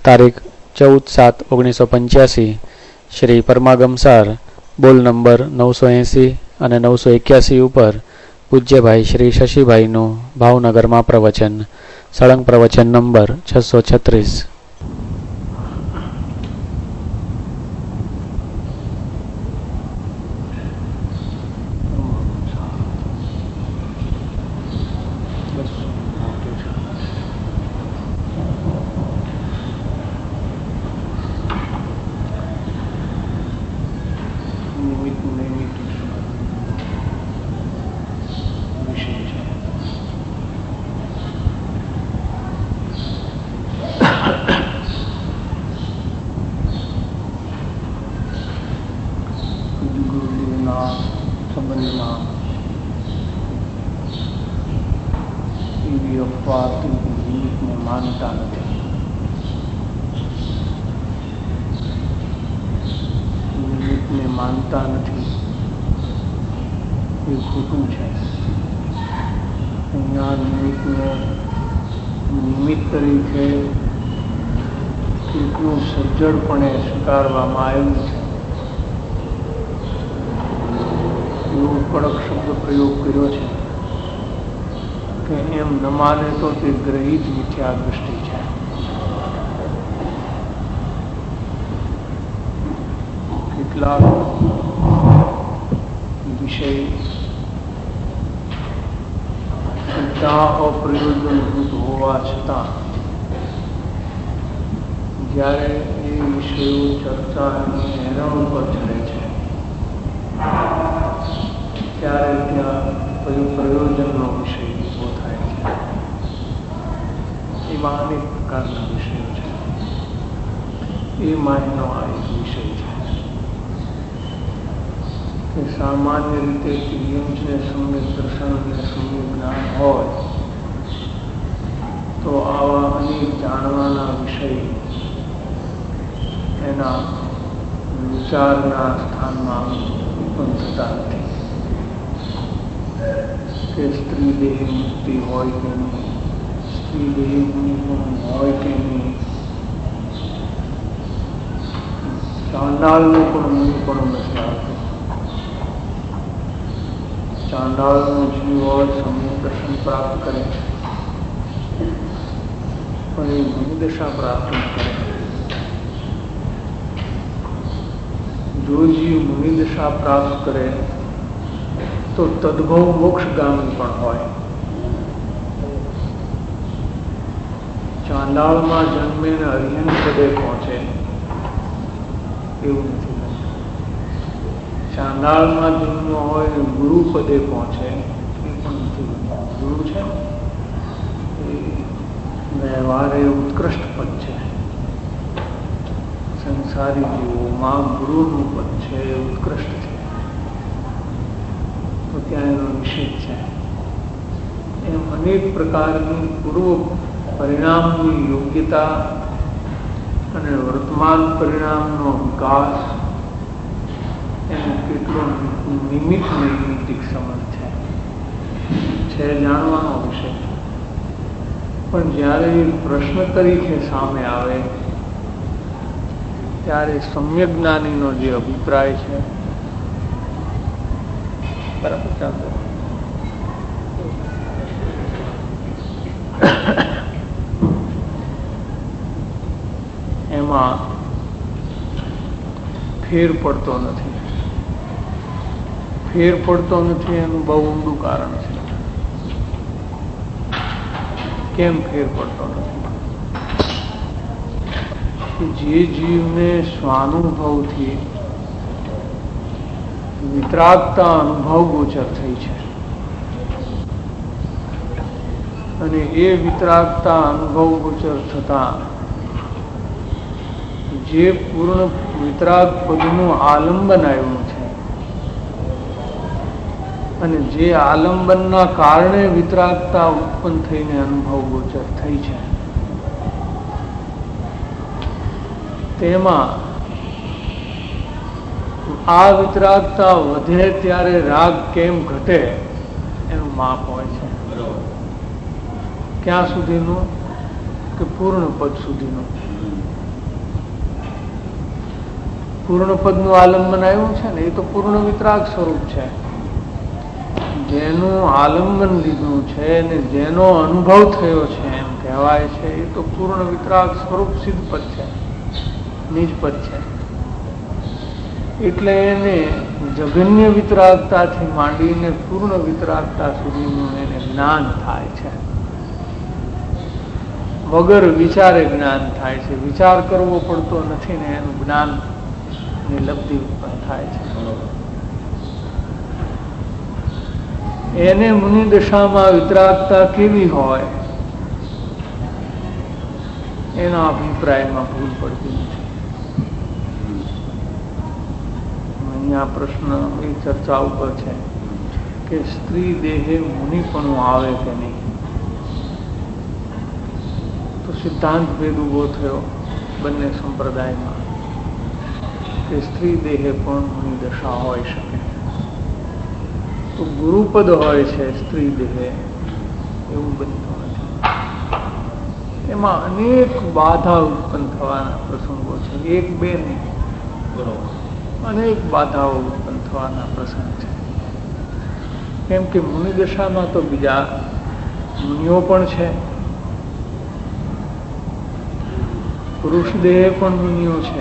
તારીખ 14/7/1985 શ્રી પરમાગમસાર બોલ નંબર 980 અને 981 ઉપર પૂજ્યભાઈ શ્રી શશીભાઈનું ભાવનગરમાં પ્રવચન. સળંગ પ્રવચન નંબર 636. સજ્જડપણે સ્વીકારવામાં આવ્યું છે એવો કડક શબ્દ પ્રયોગ કર્યો છે કે એમ ન માને તો તે ગ્રહિત મિથ્યા દૃષ્ટિ છે. કેટલાક વિષય બધા અપ્રયોજનભૂત હોવા છતાં જ્યારે એ વિષયો ચર્ચા એના ઉપર ચડે છે ત્યારે ત્યાં પ્રયોજનનો વિષય ઉભો થાય છે. એમાં અનેક પ્રકારના વિષયો છે. એ માયનો આ એક વિષય છે કે સામાન્ય રીતે તિર્યંશને સમ્યક દર્શન અને સમ્યક જ્ઞાન હોય તો આવા અનેક જાણવાના વિષય એના વિચારના સ્થાનમાં ઉત્પન્ન થતા નથી. કે સ્ત્રી દેહ મુક્તિ હોય કે નહીં, સ્ત્રી દેહ હોય કે નહીં, ચાંડાળનો પણ મને પણ નથી આવતો. ચાંડાળનો જીવ હોય સમ્યક દર્શન પ્રાપ્ત કરે પણ એ ગુરુદશા પ્રાપ્ત ન કરે. જો જીવ મુનિદશા પ્રાપ્ત કરે તો તદ્ભવ મોક્ષગામી પણ હોય. ચાંડાળમાં જન્મેને અરિહંત પદે પહોંચે એવું નથી. ચાંડાળમાં જન્મ હોય ને ગુરુ પદે પહોંચે એ પણ નથી. ગુરુ છે એ વ્યવહારે ઉત્કૃષ્ટ પદ છે. સંસારી જીવોમાં ગુરુનું પદ છે એ ઉત્કૃષ્ટ છે તો ત્યાં એનો નિષેધ છે. એમ અનેક પ્રકારની પૂર્વ પરિણામની યોગ્યતા અને વર્તમાન પરિણામનો વિકાસ એનો કેટલો નિમિત્ત નૈમિત્તિક સંબંધ છે જાણવાનો વિષય. પણ જ્યારે એ પ્રશ્ન તરીકે સામે આવે ત્યારે સમ્યક જ્ઞાનીનો જે અભિપ્રાય છે બરાબર ચાલો એમાં ફેર પડતો નથી. ફેર પડતો નથી એનું બહુ ઊંડું કારણ છે. કેમ ફેર પડતો નથી? જે જીવને સ્વાનુભવથી વિતરાગતા અનુભવ ગોચર થઈ છે અને એ વિતરાગતા અનુભવ ગોચર થતા જે પૂર્ણ વિતરાગ પદનું આલંબન આવ્યું છે અને જે આલંબનના કારણે વિતરાગતા ઉત્પન્ન થઈને અનુભવ ગોચર થઈ છે તેમાં આ વિતરાગતા વધે ત્યારે રાગ કેમ ઘટે એનું માપ હોય છે. ક્યાં સુધીનું? કે પૂર્ણ પદ સુધીનું. પૂર્ણ પદનું આલંબન આવ્યું છે ને, એ તો પૂર્ણ વિતરાગ સ્વરૂપ છે. જેનું આલંબન લીધું છે ને જેનો અનુભવ થયો છે એમ કહેવાય છે, એ તો પૂર્ણ વિતરાગ સ્વરૂપ સિદ્ધ પદ છે, નિજ પદ છે. એટલે એને જગન્ય વિતરાગતાથી માંડીને પૂર્ણ વિતરાગતા સુધીનું એને જ્ઞાન થાય છે. વગર વિચારે જ્ઞાન થાય છે. વિચાર કરવો પડતો નથી ને એનું જ્ઞાન ની લબ્ધિ ઉત્પન્ન થાય છે. એને મુનિ દશામાં વિતરાગતા કેવી હોય એના અભિપ્રાયમાં ભૂલ પડતી નથી. અહીંયા પ્રશ્ન એ ચર્ચા ઉપર છે કે સ્ત્રી દેહે મુનિપણું આવે કે નહીં. તો સિદ્ધાંત ભેદ ઉભો થયો બંને સંપ્રદાયમાં કે સ્ત્રી દેહે પણ મુનિ દશા હોઈ શકે. તો ગુરુપદ હોય છે સ્ત્રી દેહે એવું બનતું નથી. એમાં અનેક બાધા ઉત્પન્ન થવાના પ્રસંગો છે. એક બે નહીં, અનેક બાધાઓ ઉત્પન્ન થવાના પ્રસંગ છે. કેમ કે મુનિ દશામાં તો બીજા મુનિઓ પણ છે, પુરુષ દેહ પણ મુનિઓ છે.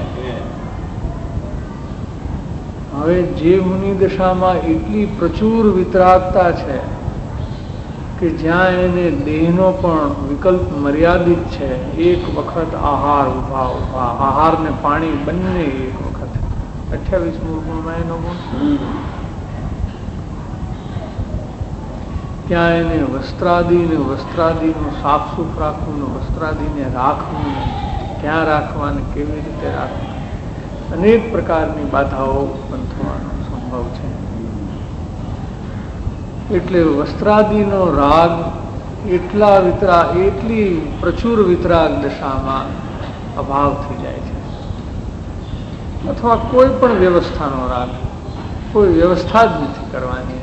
હવે જે મુનિ દશામાં એટલી પ્રચુર વિતરાગતા છે કે જ્યાં એને દેહનો પણ વિકલ્પ મર્યાદિત છે. એક વખત આહાર ઉભા આહાર ને પાણી બંને એક વખત 28 ગુણમાં એનો ગુણ. ત્યાં એને વસ્ત્રાદિનું સાફ સુફ રાખવું, વસ્ત્રાદિને રાખવું, ક્યાં રાખવા ને કેવી રીતે રાખવું, અનેક પ્રકારની બાધાઓ ઉત્પન્ન થવાનો સંભવ છે. એટલે વસ્ત્રાદિનો રાગ એટલી પ્રચુર વિતરાગ દશામાં અભાવ થઈ જાય છે. અથવા કોઈ પણ વ્યવસ્થાનો રાગ, કોઈ વ્યવસ્થા જ નથી કરવાની.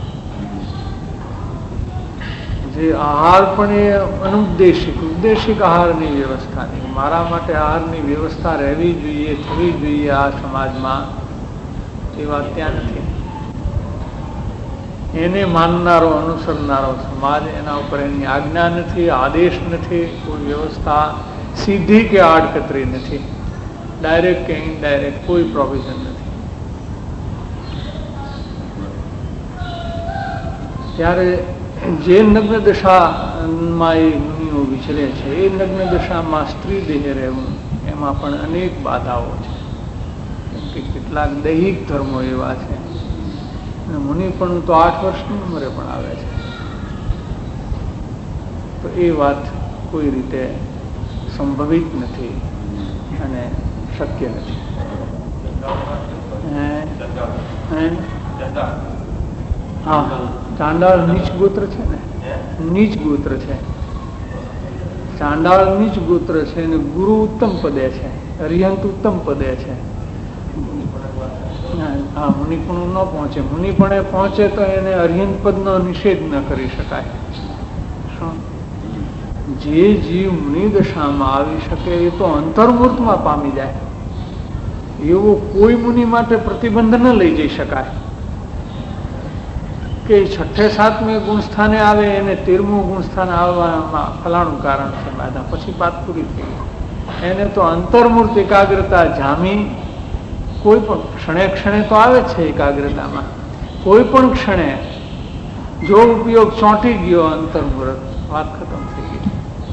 જે આહાર પણ એ ઉદ્દેશિક આહારની વ્યવસ્થા નહીં. મારા માટે આહારની વ્યવસ્થા રહેવી જોઈએ, થવી જોઈએ આ સમાજમાં, એ વાત ત્યાં નથી. એને માનનારો અનુસરનારો સમાજ, એના ઉપર એની આજ્ઞા નથી, આદેશ નથી, કોઈ વ્યવસ્થા સીધી કે આડકતરી નથી, ડાયરેક્ટ કે ઇનડાયરેક્ટ કોઈ પ્રોવિઝન નથી. ત્યારે જે નગ્ન દશામાં એ મુનિઓ વિચરે છે, એ નગ્ન દશામાં સ્ત્રી દેહ રહેવું, એમાં પણ અનેક બાધાઓ છે. કેમ કે કેટલાક દૈહિક ધર્મો એવા છે. મુનિ પણ તો 8 વર્ષની ઉંમરે પણ આવે છે. તો એ વાત કોઈ રીતે સંભવિત નથી અને શક્ય નથી. હા, ચાંડાળ નીચ ગોત્ર છે ને, નીચ ગોત્ર છે. ચાંડાળ નીચ ગોત્ર છે અને ગુરુ ઉત્તમ પદે છે, અરિહંત ઉત્તમ પદે છે. હા, મુનિપણું ન પહોંચે. મુનિપણે પહોંચે તો એને અરિહંત પદનો નિષેધ ન કરી શકાય. જે જીવ મુનિ દશામાં આવી શકે એ તો અંતર્મૂર્તમાં પામી જાય. એવો કોઈ મુનિ માટે પ્રતિબંધ ન લઈ જઈ શકાય કે 6ઠે 7મે ગુણસ્થાને આવે, એને 13મું ગુણસ્થાન આવવામાં ફલાણું કારણ છે, બાધા પછી વાત પૂરી થઈ. એને તો અંતર્મૂર્ત એકાગ્રતા જામી, કોઈ પણ ક્ષણે તો આવે છે એકાગ્રતામાં, કોઈ પણ ક્ષણે જો ઉપયોગ ચોંટી ગયો અંતર્મૂર્ત, વાત ખતમ થઈ ગઈ.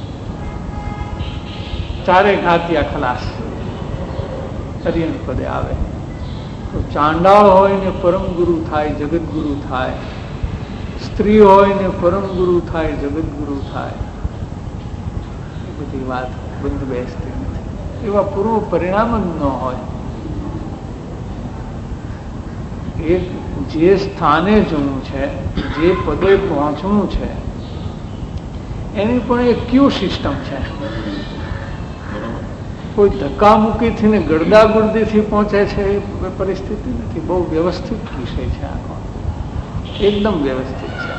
ચારે ઘાતિયા ખલાસ, અરિહંત પદે આવે. તો ચાંડાળ હોય ને પરમ ગુરુ થાય, જગત ગુરુ થાય. સ્ત્રી હોય ને પરમ ગુરુ થાય, જગત ગુરુ થાય. એ બધી વાત બંધ બેસતી નથી. એવા પૂર્વ પરિણામ જ ન હોય. જે સ્થાને જવું છે, જે પદે પહોંચવું છે, એની પણ એક ક્યુ સિસ્ટમ છે. કોઈ ધક્કામુક્કીથી ને ગરદાગુર્દીથી પહોંચે છે એ પરિસ્થિતિ નથી. બહુ વ્યવસ્થિત વિષય છે આખો, એકદમ વ્યવસ્થિત છે.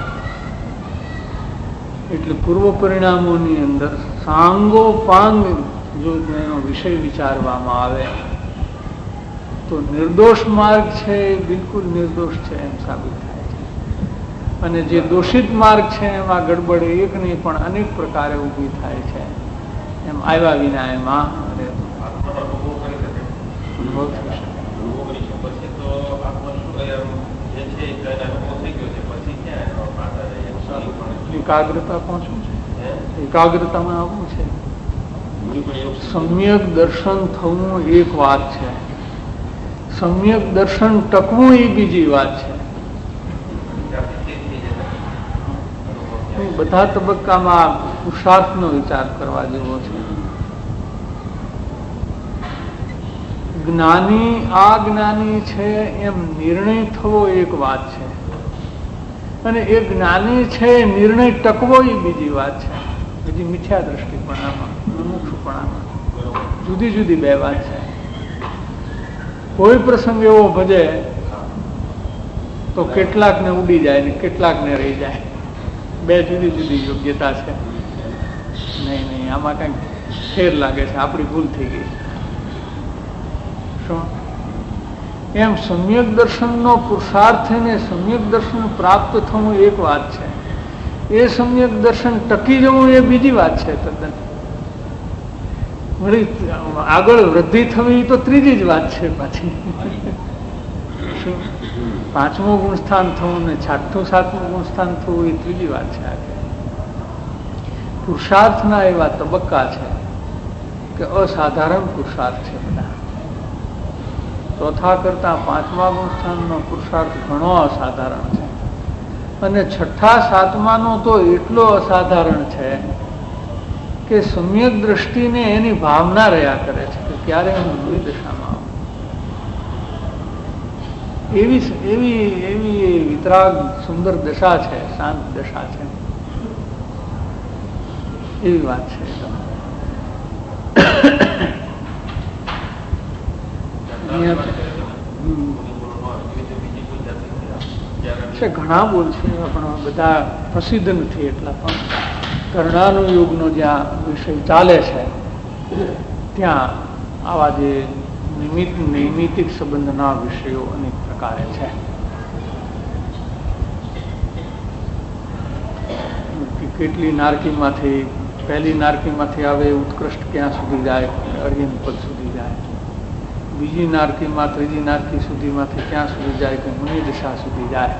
એટલે પૂર્વ પરિણામોની અંદર સાંગોપાંગ જો એનો વિષય વિચારવામાં આવે તો નિર્દોષ માર્ગ છે એ બિલકુલ નિર્દોષ છે એમ સાબિત થાય છે, અને જે દોષિત માર્ગ છે એમાં ગડબડ એક નહીં પણ અનેક પ્રકારે ઊભી થાય છે. એમ આવ્યા વિના એમાં એકાગ્રતા પહોંચવું છે, એકાગ્રતામાં આવવું છે. સમ્યક દર્શન થવું એક વાત છે, સમ્યક દર્શન ટકવું એ બીજી વાત છે. બધા તબક્કામાં પુરુષાર્થનો વિચાર કરવા જેવો છે. જ્ઞાની આ જ્ઞાની છે એમ નિર્ણય થવો એક વાત છે, અને એ જ્ઞાની છે નિર્ણય ટકવો એ બીજી વાત છે. બીજી મિથ્યા દ્રષ્ટિપણામાં, મુમુક્ષુપણામાં જુદી જુદી બે વાત છે. કોઈ પ્રસંગ એવો ભજે તો કેટલાકને ઉડી જાય ને કેટલાકને રહી જાય. બે જુદી જુદી યોગ્યતા છે. નહીં આમાં કંઈક ફેર લાગે છે, આપણી ભૂલ થઈ ગઈ. શું એમ સમ્યક દર્શનનો પુરુષાર્થ ને સમ્યક દર્શન પ્રાપ્ત થવું એક વાત છે, એ સમ્યક દર્શન ટકી જવું એ બીજી વાત છે તદ્દન. વળી આગળ વૃદ્ધિ થવી તો ત્રીજી જ વાત છે પાછી. શું પાંચમું ગુણસ્થાન થવું ને છઠ્ઠું સાતમું ગુણસ્થાન થવું એ ત્રીજી વાત છે. પુરુષાર્થના એવા તબક્કા છે કે અસાધારણ પુરુષાર્થ છે બધા. ચોથા કરતા પાંચમા ગુણસ્થાનનો પુરુષાર્થ ઘણો અસાધારણ છે, અને છઠ્ઠા સાતમાનો તો એટલો અસાધારણ છે કે સમ્યક દ્રષ્ટિને એની ભાવના રહ્યા કરે છે કે ક્યારે હું મૂળ દશામાં આવું. એવી વિતરાગ સુંદર દશા છે, શાંત દશા છે, એવી વાત છે. ઘણા બોલ છે પણ બધા પ્રસિદ્ધ નથી એટલા. પણ કર્ણાનુયોગનો જ્યાં વિષય ચાલે છે ત્યાં આવા જે નૈમિતિક સંબંધના વિષયો અનેક પ્રકારે છે. કેટલી નારકીમાંથી પહેલી નારકીમાંથી આવે ઉત્કૃષ્ટ ક્યાં સુધી જાય, અર્યન પદ સુધી જાય. બીજી નારકીમાં ત્રીજી નારકી સુધીમાંથી ક્યાં સુધી જાય કે મુનિ દશા સુધી જાય.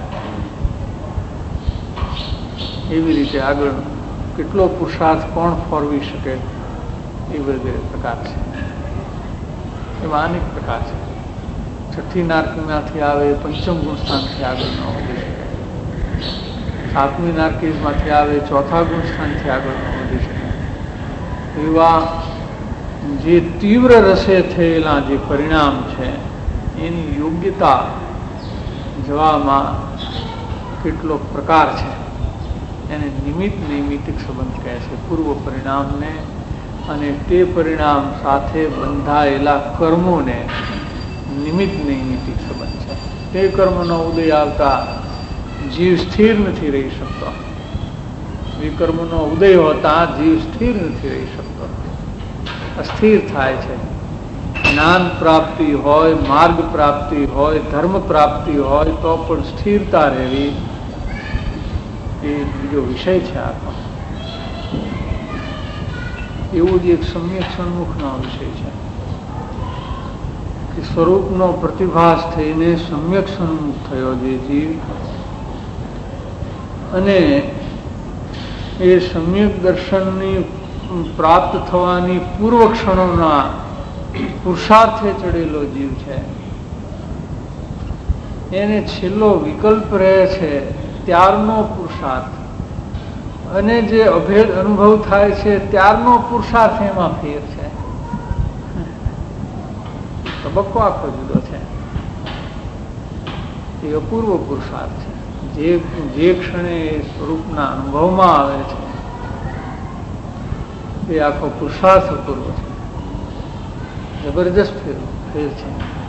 એવી રીતે આગળ કેટલો પુરુષાર્થ કોણ ફોરવી શકે એ વગેરે પ્રકાર છે. એમાં અનેક પ્રકાર છે. છઠ્ઠી નારકીમાંથી આવે પંચમ ગુણસ્થાનથી આગળ ન વધી શકે, સાતમી નારકીમાંથી આવે ચોથા ગુણસ્થાનથી આગળ ન વધી શકે. એવા જે તીવ્ર રસે થયેલા જે પરિણામ છે એની યોગ્યતા જવામાં કેટલો પ્રકાર છે એને નૈમિતિક સંબંધ કહે છે. પૂર્વ પરિણામને અને તે પરિણામ સાથે બંધાયેલા કર્મોને નૈમિતિક સંબંધ છે. તે કર્મનો ઉદય આવતા જીવ સ્થિર નથી રહી શકતો. એ કર્મનો ઉદય હોતા જીવ સ્થિર નથી રહી શકતો, અસ્થિર થાય છે. જ્ઞાન પ્રાપ્તિ હોય, માર્ગ પ્રાપ્તિ હોય, ધર્મ પ્રાપ્તિ હોય તો પણ સ્થિરતા રહેવી એ બીજો વિષય છે આખો. એવું જ એક સમ્યક સન્મુખનો વિષય છે કે સ્વરૂપનો પ્રતિભાસ થઈને સમ્યક સન્મુખ થયો જે જીવ, અને એ સમ્યક દર્શનની પ્રાપ્ત થવાની પૂર્વ ક્ષણોના પુરુષાર્થે ચડેલો જીવ છે. એને છેલ્લો વિકલ્પ રહે છે ત્યારનો પુરુષાર્થ, અને જે અભેદ અનુભવ થાય છે ત્યારનો પુરુષાર્થ એમાં ફેર છે. તબક્કો આખો જુદો છે. એ અપૂર્વ પુરુષાર્થ છે. જે ક્ષણે સ્વરૂપના અનુભવમાં આવે છે એ આખો પુરુષાર્થ અપૂર્વ છે. જબરજસ્ત ફેર છે.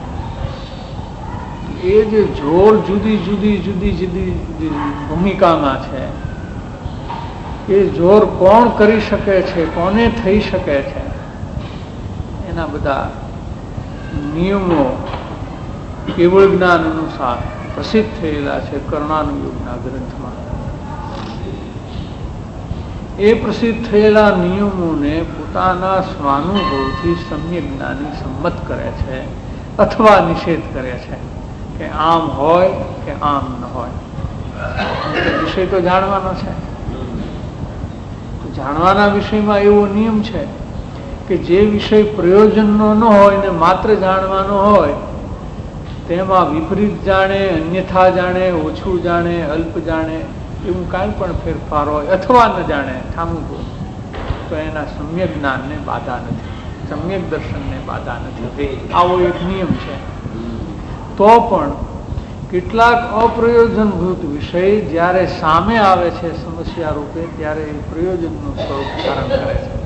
એ જે જોર જુદી જુદી ભૂમિકામાં છે, એ જોર કોણ કરી શકે છે, કોને થઈ શકે છે, એના બધા નિયમો કેવળ જ્ઞાન અનુસાર પ્રસિદ્ધ થયેલા છે કર્ણાનુયોગના ગ્રંથમાં. એ પ્રસિદ્ધ થયેલા નિયમોને પોતાના સ્વાનુભવથી સમ્યક જ્ઞાની સંમત કરે છે અથવા નિષેધ કરે છે કે આમ હોય કે આમ ન હોય. વિષય તો જાણવાનો છે. જાણવાના વિષયમાં એવો નિયમ છે કે જે વિષય પ્રયોજનનો ન હોય ને માત્ર જાણવાનો હોય તેમાં વિપરીત જાણે, અન્યથા જાણે, ઓછું જાણે, અલ્પ જાણે એવું કાંઈ પણ ફેરફાર હોય અથવા ન જાણે ઠામું તો એના સમ્યક જ્ઞાનને બાધા નથી, સમ્યક દર્શનને બાધા નથી. આવો એક નિયમ છે. તો પણ કેટલાક અપ્રયોજનભૂત વિષય જ્યારે સામે આવે છે સમસ્યા રૂપે ત્યારે એ પ્રયોજનનું સ્વરૂપ ધારણ કરે છે.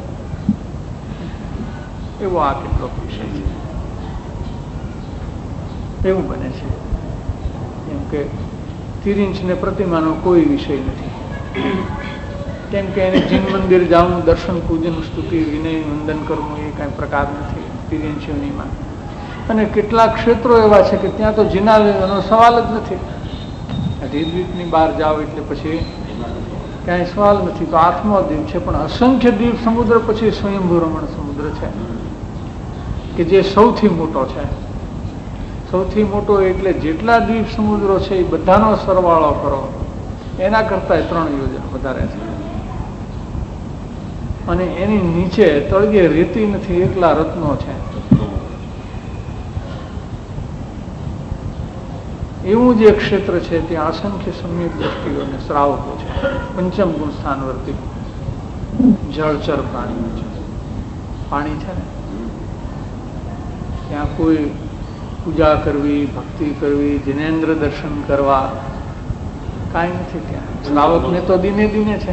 એવો આ કેટલોક વિષય છે. એવું બને છે જેમ કે તિરિંચ ને પ્રતિમાનો કોઈ વિષય નથી, કેમ કે એને જીન મંદિર જવું, દર્શન પૂજન સ્તુતિ વિનય વંદન કરવું એ કાંઈ પ્રકાર નથી તિરિંચીઓનીમાં. અને કેટલાક ક્ષેત્રો એવા છે કે ત્યાં તો જીનાનો સવાલ જ નથી. દ્વીપની બહાર જાઓ એટલે પછી ક્યાંય સવાલ નથી. તો 8મો દ્વીપ છે, પણ અસંખ્ય દ્વીપ સમુદ્ર પછી સ્વયંભૂ રમણ સમુદ્ર છે કે જે સૌથી મોટો છે. સૌથી મોટો એટલે જેટલા દ્વીપ સમુદ્રો છે એ બધાનો સરવાળો કરો એના કરતા 3 યોજન વધારે છે. અને એની નીચે તળિયે રેતી નથી, એકલા રત્નો છે. એવું જ એક ક્ષેત્ર છે, ત્યાં અસંખ્ય સમ્યક દ્રષ્ટિઓ અને શ્રાવકો છે. પંચમ ગુણ સ્થાન વર્તી જળચર પ્રાણીઓ છે. પાણી છે ને ત્યાં કોઈ પૂજા કરવી, ભક્તિ કરવી, જિનેન્દ્ર દર્શન કરવા કાંઈ નથી. ત્યાં શ્રાવકને તો દિને દિને છે.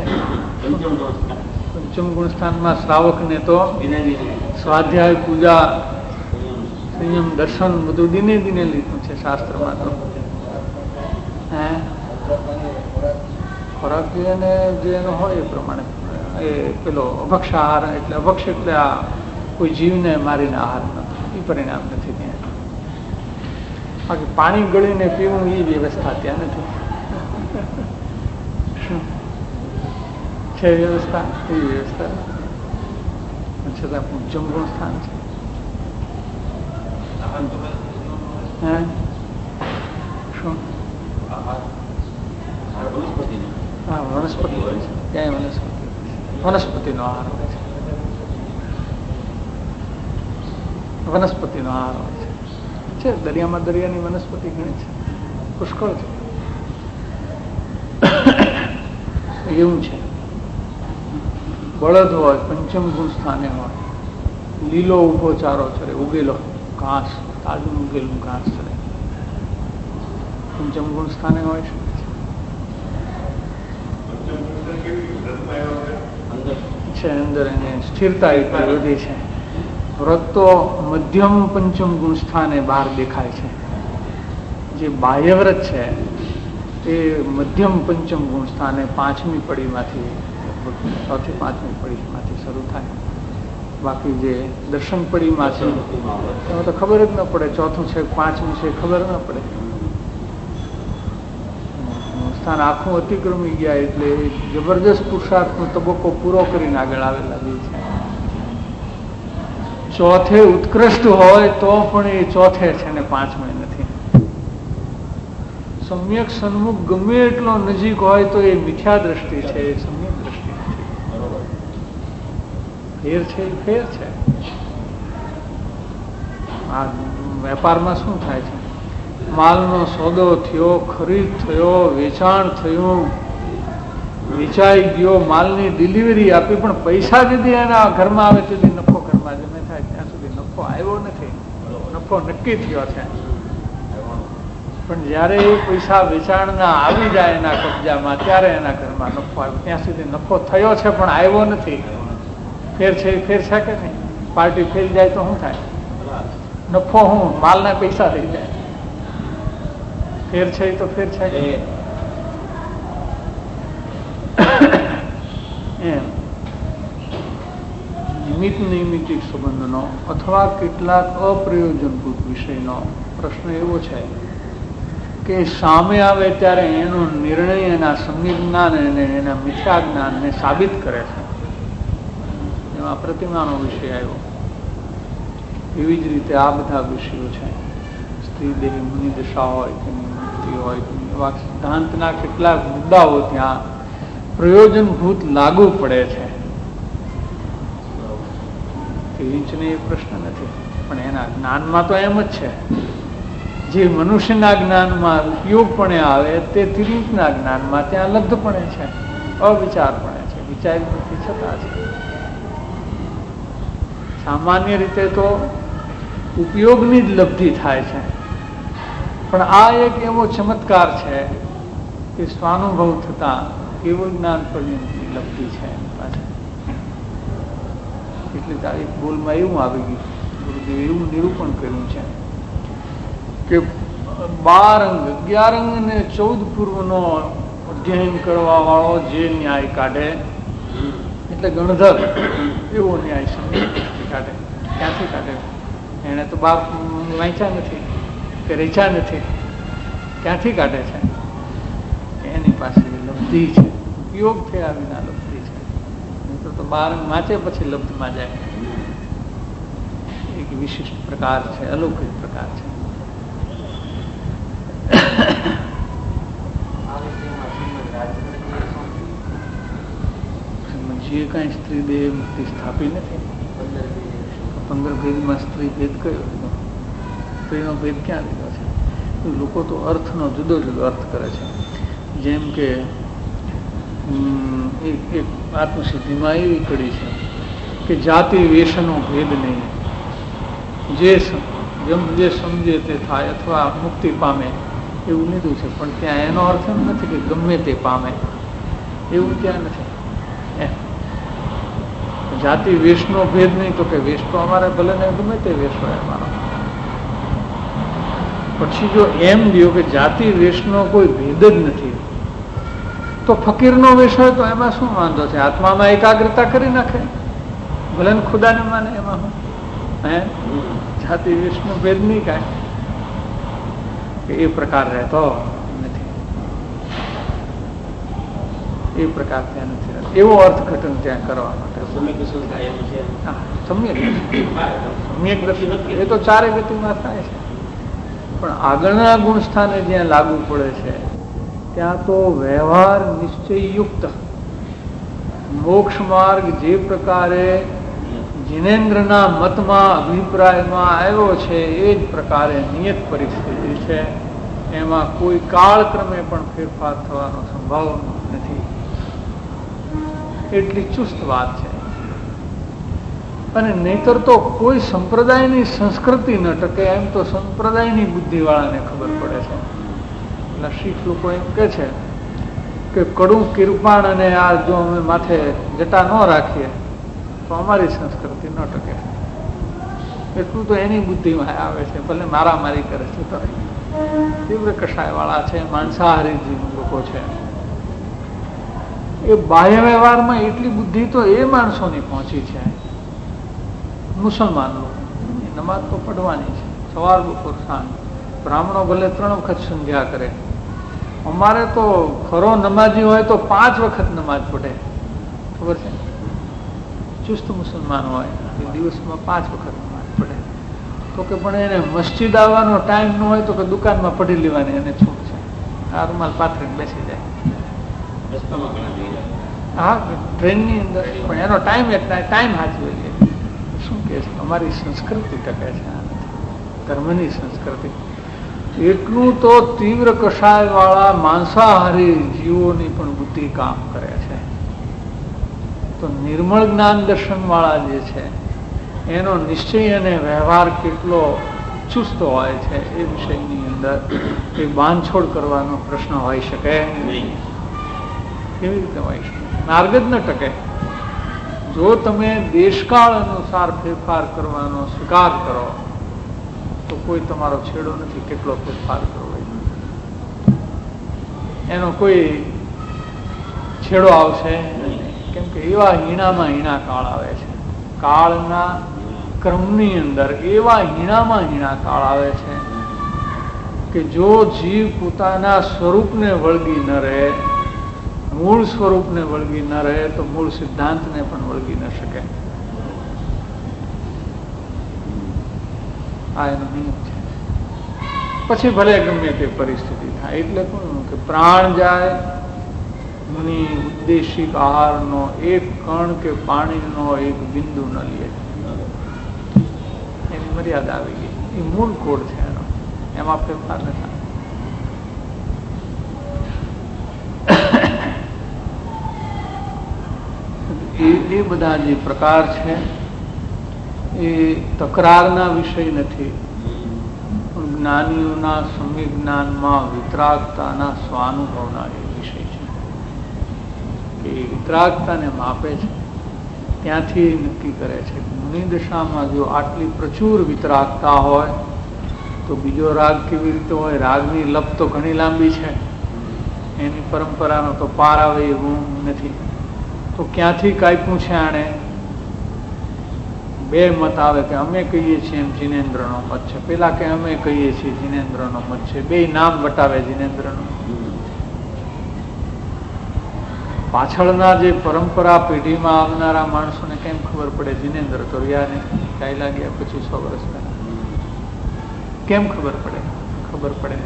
પંચમ ગુણ સ્થાનમાં શ્રાવકને તો સ્વાધ્યાય, પૂજા, સંયમ, દર્શન બધું દિને દિને લીધું છે શાસ્ત્રમાં. તો ખોરાક એને જે એનો હોય એ પ્રમાણે એ પેલો અભક્ષ આહાર, એટલે અભક્ષ એટલે આ કોઈ જીવને મારીને આહાર નથી, એ પરિણામ નથી ત્યાં. બાકી પાણી ગળીને પીવું એ વ્યવસ્થા ત્યાં નથી. શું છે વ્યવસ્થા? એ વ્યવસ્થા છતાં પંચમ ગુણ સ્થાન છે. શું? હા, વનસ્પતિ હોય છે ક્યાંય. વનસ્પતિનો આહાર હોય છે. વનસ્પતિનો આહાર હોય છે. દરિયામાં દરિયાની વનસ્પતિ ઘણી છે, પુષ્કળ છે. એવું છે. બળદ હોય પંચમ ગુણ સ્થાને હોય, લીલો ઉભો ચારો ચરે, ઉગેલો ઘાસ, તાજું ઉગેલું ઘાસ ચરે, પંચમ ગુણ સ્થાને હોય છે. અંદર એને સ્થિરતા એટલી વધી છે. વ્રત તો મધ્યમ પંચમ ગુણ સ્થાને બહાર દેખાય છે. જે બાહ્ય વ્રત છે એ મધ્યમ પંચમ ગુણ સ્થાને 5મી પડીમાંથી, 4થી 5મી પડીમાંથી શરૂ થાય. બાકી જે દર્શન પડીમાં છે એમાં તો ખબર જ ન પડે, 4થું છે 5મું છે ખબર ન પડે. સ્થાન આખું અતિક્રમી ગયા એટલે જબરદસ્ત પુરુષાર્થનો તબક્કો પૂરો કરીને આગળ આવેલા જે છે. 4થે ઉત્કૃષ્ટ હોય તો પણ એ 4થે છે ને 5મે નથી. સમ્યક સન્મુખ ગમે એટલો નજીક હોય તો એ મિથ્યા દ્રષ્ટિ છે, એ સમ્યક દ્રષ્ટિ નથી. ફેર છે એ ફેર છે. આ વેપારમાં શું થાય છે? માલનો સોદો થયો, ખરીદ થયો, વેચાણ થયું, વેચાઈ ગયો, માલની ડિલિવરી આપી, પણ પૈસા સુધી એના ઘરમાં આવે સુધી નફો ઘરમાં જમે થાય ત્યાં સુધી નફો આવ્યો નથી. નફો નક્કી થયો છે, પણ જયારે એ પૈસા વેચાણના આવી જાય એના કબજામાં ત્યારે એના ઘરમાં નફો આવ્યો. ત્યાં સુધી નફો થયો છે પણ આવ્યો નથી. ફેર છે એ ફેર છે કે નહીં? પાર્ટી ફેલ જાય તો શું થાય? નફો હું માલના પૈસા થઈ જાય. ફેર છે એ તો ફેર છે. એમ નિમિત્ત નૈમિત્તિક સંબંધનો અથવા કેટલાક અપ્રયોજનભૂત વિષયનો પ્રશ્ન એવો છે કે સામે આવે ત્યારે એનો નિર્ણય એના સમ્યક જ્ઞાન અને એના મિથ્યા જ્ઞાનને સાબિત કરે છે. એમાં પ્રતિમાનો વિષય આવ્યો. એવી જ રીતે આ બધા વિષયો છે. સ્ત્રી દેહ મુનિ દશા હોય કે મુક્તિ હોય એવા સિદ્ધાંતના કેટલાક મુદ્દાઓ ત્યાં પ્રયોજનભૂત લાગુ પડે છે. એ પ્રશ્ન નથી, પણ એના જ્ઞાનમાં તો એમ જ છે. જે મનુષ્યના જ્ઞાનમાં ઉપયોગપણે આવે તે તિર્યકના જ્ઞાનમાં ત્યાં લબ્ધપણે છે, અવિચારપણે છે, વિચાર નથી છતાં છે. સામાન્ય રીતે તો ઉપયોગની જ લબ્ધિ થાય છે, પણ આ એક એવો ચમત્કાર છે કે સ્વાનુભવ થતા કેવળ જ્ઞાન પર્યંતની લબ્ધિ છે એની પાસે. એટલે તારીખ બોલમાં એવું આવી ગયું, ગુરુદેવ એવું નિરૂપણ કર્યું છે કે 12 અંગ 11 અંગ ને 14 પૂર્વનો અધ્યયન કરવા વાળો જે ન્યાય કાઢે એટલે ગણધર એવો ન્યાય કાઢે. ક્યાંથી કાઢે? એને તો બાપ વાંચ્યા નથી કે રેચા નથી, ક્યાંથી કાઢે છે? એની પાસે લબ્ધિ છે, ઉપયોગ થયા વિના લબ્ધિ છે. નહીં તો 12 અંગ વાંચે પછી લબ્ધમાં જાય. એક વિશિષ્ટ પ્રકાર છે, અલૌકિક પ્રકાર છે. જે કઈ સ્ત્રી દેહ મુક્તિ સ્થાપી નથી. 15 ભેદમાં સ્ત્રી ભેદ કયો લીધો? સ્ત્રીનો ભેદ ક્યાં લીધો છે? લોકો તો અર્થનો જુદો જુદો અર્થ કરે છે. જેમ કે એક આત્મસિદ્ધિમાં એવી કડી છે કે જાતિ વેશનો ભેદ નહીં, જે સમજે તે થાય અથવા મુક્તિ પામે એવું લીધું છે. પણ ત્યાં એનો અર્થ એમ નથી કે ગમે તે પામે, એવું ત્યાં નથી. જાતિ વેશનો ભેદ નહીં, તો કે વેશ તો અમારે ભલે ને ગમે તે વેશ હોય અમારો. પછી જો એમ લ્યો કે જાતિ વેશનો કોઈ ભેદ જ નથી, તો ફકીરનો વેશ હોય તો એમાં શું વાંધો છે? આત્મામાં એકાગ્રતા કરી નાખે, ભલે ને ખુદાને માને. એમાં હું જાતિ વેશનો ભેદ નહીં કાંઈ એ પ્રકાર રહેતો નથી. એ પ્રકાર ત્યાં નથી. એવો અર્થઘટન ત્યાં કરવા માટે સમ્યક ગતિ એ તો ચારે ગતિમાં થાય છે, પણ આગળના ગુણ સ્થાને જ્યાં લાગુ પડે છે ત્યાં તો વ્યવહાર નિશ્ચયયુક્ત મોક્ષ માર્ગ જે પ્રકારે જિનેન્દ્રના મતમાં અભિપ્રાયમાં આવ્યો છે એ જ પ્રકારે નિયત પરિસ્થિતિ છે. એમાં કોઈ કાળક્રમે પણ ફેરફાર થવાનો સંભાવ નથી. એટલી ચુસ્ત વાત છે. અને નહીતર તો કોઈ સંપ્રદાયની સંસ્કૃતિ ન ટકે. એમ તો સંપ્રદાયની બુદ્ધિવાળાને ખબર પડે છે. એટલે શીખ લોકો એમ કે છે કે કડું કિરપાણ અને આ જો અમે માથે જટા ન રાખીએ તો અમારી સંસ્કૃતિ ન ટકે. એટલું તો એની બુદ્ધિમાં આવે છે. ભલે મારામારી કરે છે તો તીવ્ર કષાય વાળા છે, માંસાહારી લોકો છે. એ બાહ્ય વ્યવહારમાં એટલી બુદ્ધિ તો એ માણસોની પહોંચી છે. મુસલમાન લોકો નમાજ તો પડવાની છે, સવાર બપોર સાંજ. બ્રાહ્મણો ભલે 3 વખત સંધ્યા કરે, અમારે તો ખરો નમાજી હોય તો 5 વખત નમાજ પડે. ખબર છે? ચુસ્ત મુસલમાન હોય એ દિવસમાં 5 વખત નમાજ પડે. તો કે પણ એને મસ્જિદ આવવાનો ટાઈમ ન હોય તો કે દુકાનમાં પઢી લેવાની એને છૂટ છે. આ રૂમાલ પાથરીને બેસી જાય. હા, ટ્રેનની અંદર પણ એનો ટાઈમ હાચવે છે. શું કે છે? અમારી સંસ્કૃતિ ટકે છે, ધર્મની સંસ્કૃતિ. એટલું તો તીવ્ર કષાય વાળા માંસાહારી જીવોની પણ બુદ્ધિ કામ કરે છે. તો નિર્મળ જ્ઞાન દર્શન વાળા જે છે એનો નિશ્ચય અને વ્યવહાર કેટલો ચુસ્ત હોય છે એ વિષયની અંદર એ બાંધછોડ કરવાનો પ્રશ્ન હોઈ શકે નહીં. કેવી રીતે હોય શકે? માર્ગ જ ન ટકે. જો તમે દેશકાળ અનુસાર ફેરફાર કરવાનો સ્વીકાર કરો તો કોઈ તમારો છેડો નથી કેટલો ફેરફાર કરવો. એનો કોઈ છેડો આવશે નહીં. કેમ કે એવા હીણામાં હીણા કાળ આવે છે. કાળના ક્રમની અંદર એવા હીણામાં હીણા કાળ આવે છે કે જો જીવ પોતાના સ્વરૂપને વળગી ન રહે, મૂળ સ્વરૂપને વળગી ન રહે, તો મૂળ સિદ્ધાંતને પણ વળગી ન શકે. આ એનો નિયમ છે. પછી ભલે ગમે તે પરિસ્થિતિ થાય. એટલે કોણ કે પ્રાણ જાય, મુનિ ઉદ્દેશિક આહારનો એક કણ કે પાણીનો એક બિંદુ ન લે. એની મર્યાદા આવી ગઈ. એ મૂળ કોડ છે એનો, એમાં ફેરફાર ન થાય. એ બધા જે પ્રકાર છે એ તકરારના વિષય નથી, પણ જ્ઞાનીઓના સમ્યક જ્ઞાનમાં વિતરાગતાના સ્વાનુભવના એ વિષય છે. કે વિતરાગતાને માપે છે, ત્યાંથી નક્કી કરે છે. મુનિ દશામાં જો આટલી પ્રચુર વિતરાગતા હોય તો બીજો રાગ કેવી રીતે હોય? રાગની લપ તો ઘણી લાંબી છે, એની પરંપરાનો તો પાર આવે એવું નથી. તો ક્યાંથી કાપ્યું છે આણે? બે મત આવે કે અમે કહીએ છીએ એમ જીનેન્દ્રનો મત છે, પેલા કે અમે કહીએ છીએ જીનેન્દ્રનો મત છે. બે નામ વટાવે જીનેન્દ્રનું. પાછળના જે પરંપરા પેઢીમાં આવનારા માણસોને કેમ ખબર પડે? જીનેન્દ્ર તો રહ્યા ને, ચાલ્યા ગયા 2500 વર્ષ પહેલા. કેમ ખબર પડે? ખબર પડે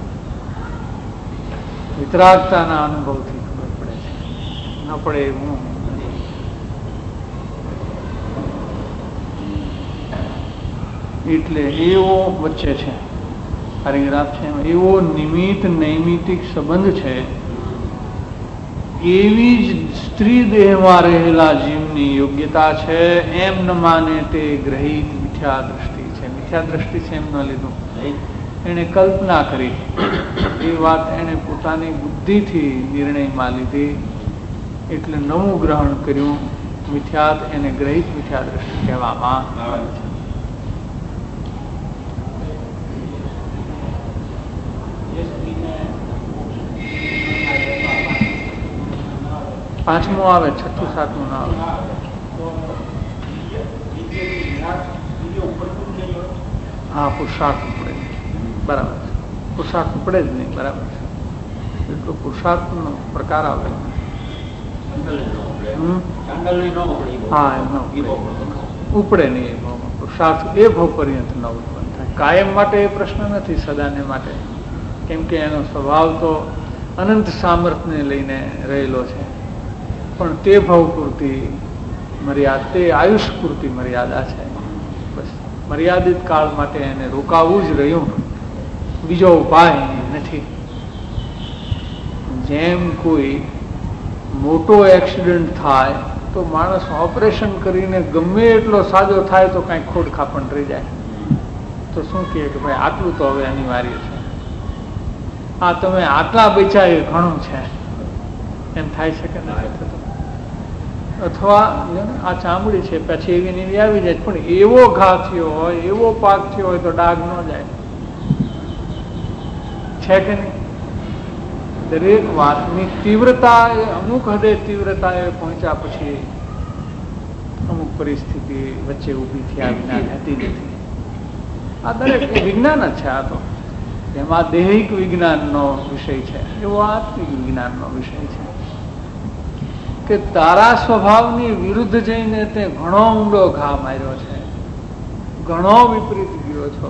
વિતરાગતાના અનુભવથી ખબર પડે છે. ન પડે એવું એટલે એવો વચ્ચે છે હરિગ્રાફ છે, એવો નિમિત્ત નૈમિતિક સંબંધ છે. એવી જ સ્ત્રી દેહમાં રહેલા જીવની યોગ્યતા છે એમ ન માને તે ગ્રહિત મિથ્યા દ્રષ્ટિ છે. મિથ્યા દ્રષ્ટિ છે એમ ન લીધું, એને કલ્પના કરી. એ વાત એને પોતાની બુદ્ધિથી નિર્ણયમાં લીધી, એટલે નવું ગ્રહણ કર્યું. મિથ્યાત એને ગ્રહિત મિથ્યા દ્રષ્ટિ કહેવામાં આવે છે. પાંચમું આવે, છઠ્ઠું સાતમું ના આવે. હા, પુરુષાર્થ ઉપડે, બરાબર છે. પુરુષાર્થ ઉપડે જ નહીં, બરાબર છે. એટલો પુરુષાર્થનો પ્રકાર આવે. હા, એમ ઉપડે નહીં એ ભાવમાં. પુરુષાર્થ એ ભાવ પર્યંત ન ઉત્પન્ન થાય. કાયમ માટે એ પ્રશ્ન નથી, સદાને માટે. કેમ કે એનો સ્વભાવ તો અનંત સામર્થ્યને લઈને રહેલો છે. પણ તે ભાવ પૂરતી મર્યાદા, તે આયુષ પૂરતી મર્યાદા છે. બસ મર્યાદિત કાળ માટે એને રોકાવું જ રહ્યું, બીજો ઉપાય નથી. જેમ કોઈ મોટો એક્સિડન્ટ થાય તો માણસ ઓપરેશન કરીને ગમે એટલો સાજો થાય તો કાંઈ ખોડ ખાપણ રહી જાય તો શું કહે કે ભાઈ આટલું તો હવે અનિવાર્ય છે, આ તમે આટલા બચ્યા એ ઘણું છે, એમ થાય છે કે ના થતું? અથવા આ ચામડી છે પછી એવી એવી આવી જાય, પણ એવો ઘા થયો હોય, એવો પાક થયો હોય તો ડાઘ ન જાય, છે કે નહીં? દરેક વાતની તીવ્રતા એ અમુક હદે તીવ્રતા એ પહોંચ્યા પછી અમુક પરિસ્થિતિ વચ્ચે ઊભી થયા વિના રહેતી નથી. આ દરેક વિજ્ઞાન જ છે. આ તો જેમાં દૈહિક વિજ્ઞાનનો વિષય છે એવો આત્મિક વિજ્ઞાનનો વિષય છે કે તારા સ્વભાવની વિરુદ્ધ જઈને તે ઘણો ઊંડો ઘા માર્યો છે, ઘણો વિપરીત ગયો છો,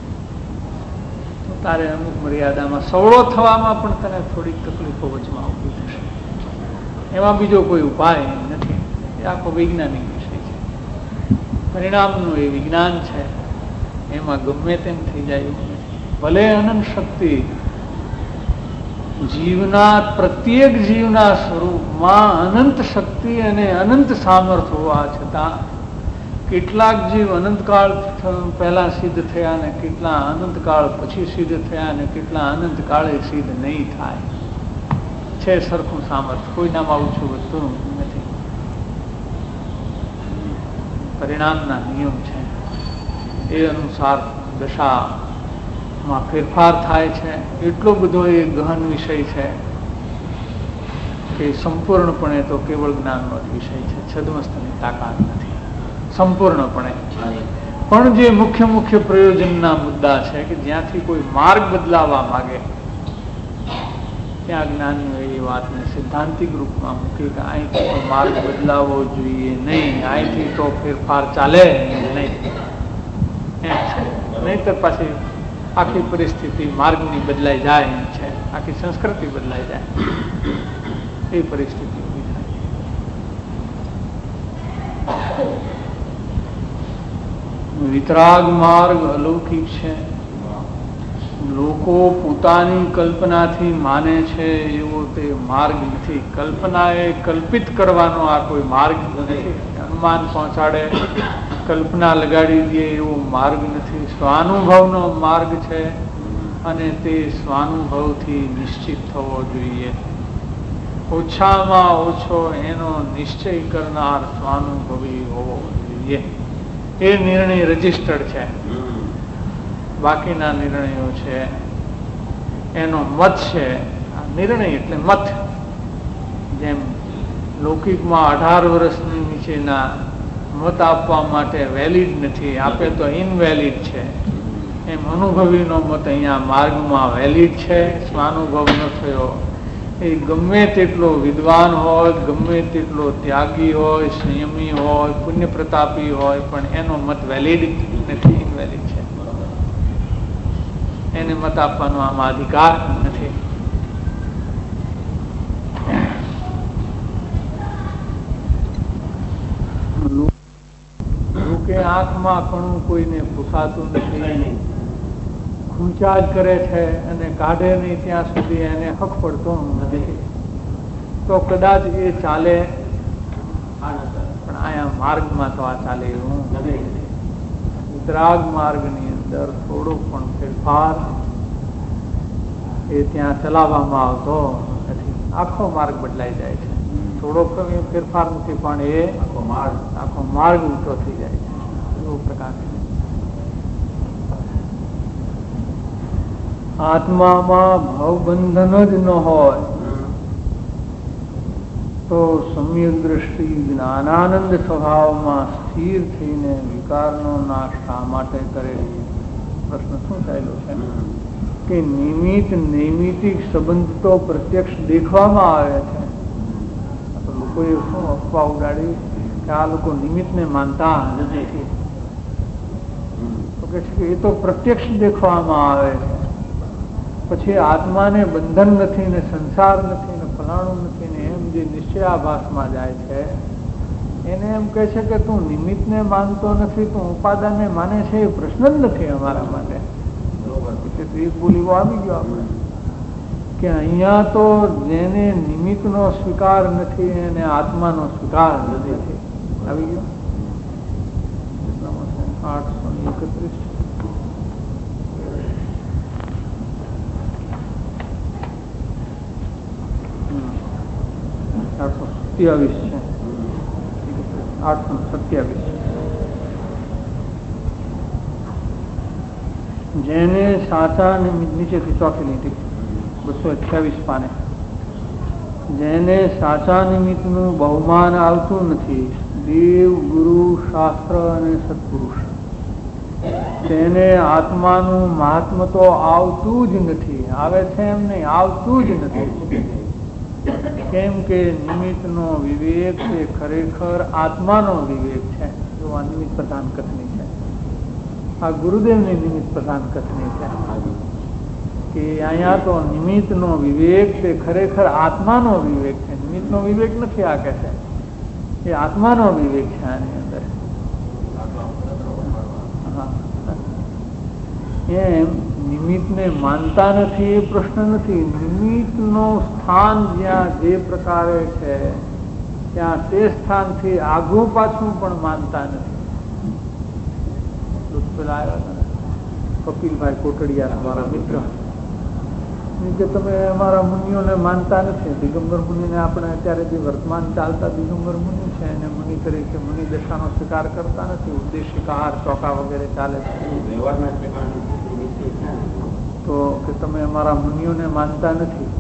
તારે અમુક મર્યાદામાં સવળો થવામાં પણ તને થોડીક તકલીફો વચમાં ઊભી થશે. એમાં બીજો કોઈ ઉપાય નથી. એ આખો વૈજ્ઞાનિક વિષય છે, પરિણામનું એ વિજ્ઞાન છે. એમાં ગમે તેમ થઈ જાય એવું નથી. ભલે અનંત શક્તિ જીવના પ્રત્યેક જીવના સ્વરૂપમાં અનંત શક્તિ અને અનંત સામર્થ્ય હોવા છતાં કેટલાક જીવ અનંતકાળ પહેલા સિદ્ધ થયા અને કેટલા અનંતકાળ પછી સિદ્ધ થયા અને કેટલા અનંતકાળે સિદ્ધ નહીં થાય છે. સરખું સામર્થ્ય કોઈનામાં ઓછું વધતું નથી. પરિણામના નિયમ છે એ અનુસાર દશામાં ફેરફાર થાય છે. એટલો બધો એ ગહન વિષય છે કે સંપૂર્ણપણે તો કેવળ જ્ઞાનનો જ વિષય છે. છદ્મસ્તની તાકાત નથી સંપૂર્ણપણે. પણ જે મુખ્ય પ્રયોજનના મુદ્દા છે કે જ્યાંથી કોઈ માર્ગ બદલાવા માંગે ત્યાં જ્ઞાનીઓ એ વાતને સિદ્ધાંતિક રૂપમાં મૂકી કે અહીંથી તો માર્ગ બદલાવવો જોઈએ નહીં, અહીંથી તો ફેરફાર ચાલે નહીં, નહીતર પાછી આખી પરિસ્થિતિ માર્ગની બદલાઈ જાય એમ છે, આખી સંસ્કૃતિ બદલાઈ જાય એ પરિસ્થિતિ ઊભી થાય. વિતરાગ માર્ગ અલૌકિક છે. લોકો પોતાની કલ્પનાથી માને છે એવો તે માર્ગ નથી. કલ્પના એ કલ્પિત કરવાનો આ કોઈ માર્ગ નથી. અનુમાન પહોંચાડે, કલ્પના લગાડી દે એવો માર્ગ નથી. સ્વાનુભવનો માર્ગ છે અને તે સ્વાનુભવથી નિશ્ચિત થવો જોઈએ. ઓછામાં ઓછો એનો નિશ્ચય કરનાર સ્વાનુભવી હોવો જોઈએ. એ નિર્ણય રજિસ્ટર્ડ છે. બાકીના નિર્ણયો છે એનો મત છે. નિર્ણય એટલે મત. જેમ લૌકિકમાં 18 વર્ષની નીચેના મત આપવા માટે વેલિડ નથી, આપે તો ઇનવેલિડ છે, એમ અનુભવીનો મત અહીંયા માર્ગમાં વેલિડ છે. સ્વાનુભવ ન થયો એ ગમે તેટલો વિદ્વાન હોય, ગમે તેટલો ત્યાગી હોય, સંયમી હોય, પુણ્ય પ્રતાપી હોય, પણ એનો મત વેલિડ નથી, ઇનવેલિડ છે. એને મત આપવાનો આમાં અધિકાર નથી. લોકે આંખમાં કણું કોઈને પૂછાતું નથી, ખૂંચા જ કરે છે અને કાઢે નહીં ત્યાં સુધી એને હક પડતો નથી. તો કદાચ એ ચાલે, પણ આયા માર્ગમાં તો આ ચાલે એવું નથી. વિતરાગ માર્ગની અંદર થોડો પણ ફેરફાર એ ત્યાં ચલાવવામાં આવતો નથી. આખો માર્ગ બદલાઈ જાય છે. થોડો ફેરફાર નથી, પણ એ આખો માર્ગ ઊંચો થઈ જાય છે. એવો પ્રકાર છે. આત્મામાં ભાવબંધન જ ન હોય તો સમ્યક દ્રષ્ટિ જ્ઞાનાનંદ સ્વભાવમાં સ્થિર થઈને વિકારનો નાશ શા માટે કરે? પ્રશ્ન શું થયેલો છે કે નિમિત્ત નૈમિતિક સંબંધ તો પ્રત્યક્ષ દેખવામાં આવે છે. લોકોએ શું અફવા ઉડાડી કે આ લોકો નિમિત્તને માનતા નથી. તો કે છે કે એ તો પ્રત્યક્ષ દેખવામાં આવે છે. પછી આત્માને બંધન નથી ને સંસાર નથી ને ફલાણું નથી ને એમ જે નિશ્ચયાભાસમાં જાય છે એને એમ કહે છે કે તું નિમિત્તને માનતો નથી, તું ઉપાદાનને માને છે, એ પ્રશ્ન જ નથી અમારા માટે. એક બોલીવો આવી ગયો આપણે કે અહીંયા તો જેને નિમિત્તનો સ્વીકાર નથી એને આત્માનો સ્વીકાર નથી. આવી ગયો 831. 827 છે. 827. જેને સાચા નીચેથી ચોથી લીટી 228 પાને. જેને સાચા નિમિત્તનું બહુમાન આવતું નથી, દેવ, ગુરુ, શાસ્ત્ર અને સત્પુરુષ, તેને આત્માનું મહાત્મ તો આવતું જ નથી. આવે છે એમ નહીં, આવતું જ નથી. કેમ કે નિમિત્તનો વિવેક એ ખરેખર આત્માનો વિવેક છે. જો આ નિમિત્ત પ્રધાન કથની છે, આ ગુરુદેવની નિમિત્ત પ્રધાન કથની છે કે અહીંયા તો નિમિત્તનો વિવેક તે ખરેખર આત્માનો વિવેક છે. નિમિત્તનો વિવેક નથી આ કહે છે, એ આત્માનો વિવેક છે આની અંદર. એમ નિમિત્તને માનતા નથી એ પ્રશ્ન નથી. નિમિત્તનું સ્થાન જ્યાં જે પ્રકારે છે ત્યાં તે સ્થાનથી આગું પાછું પણ માનતા નથી. પેલા આવ્યા કપિલભાઈ કોટડિયા અમારા મિત્ર કે તમે અમારા મુનિઓને માનતા નથી. દિગંબર મુનિને આપણે અત્યારે જે વર્તમાન ચાલતા દિગંબર મુનિ છે એને મુનિ તરીકે મુનિ દશાનો સ્વીકાર કરતા નથી. ઉદ્દેશિક આહાર ચોકા વગેરે ચાલે છે. તો કે તમે અમારા મુનિઓને માનતા નથી.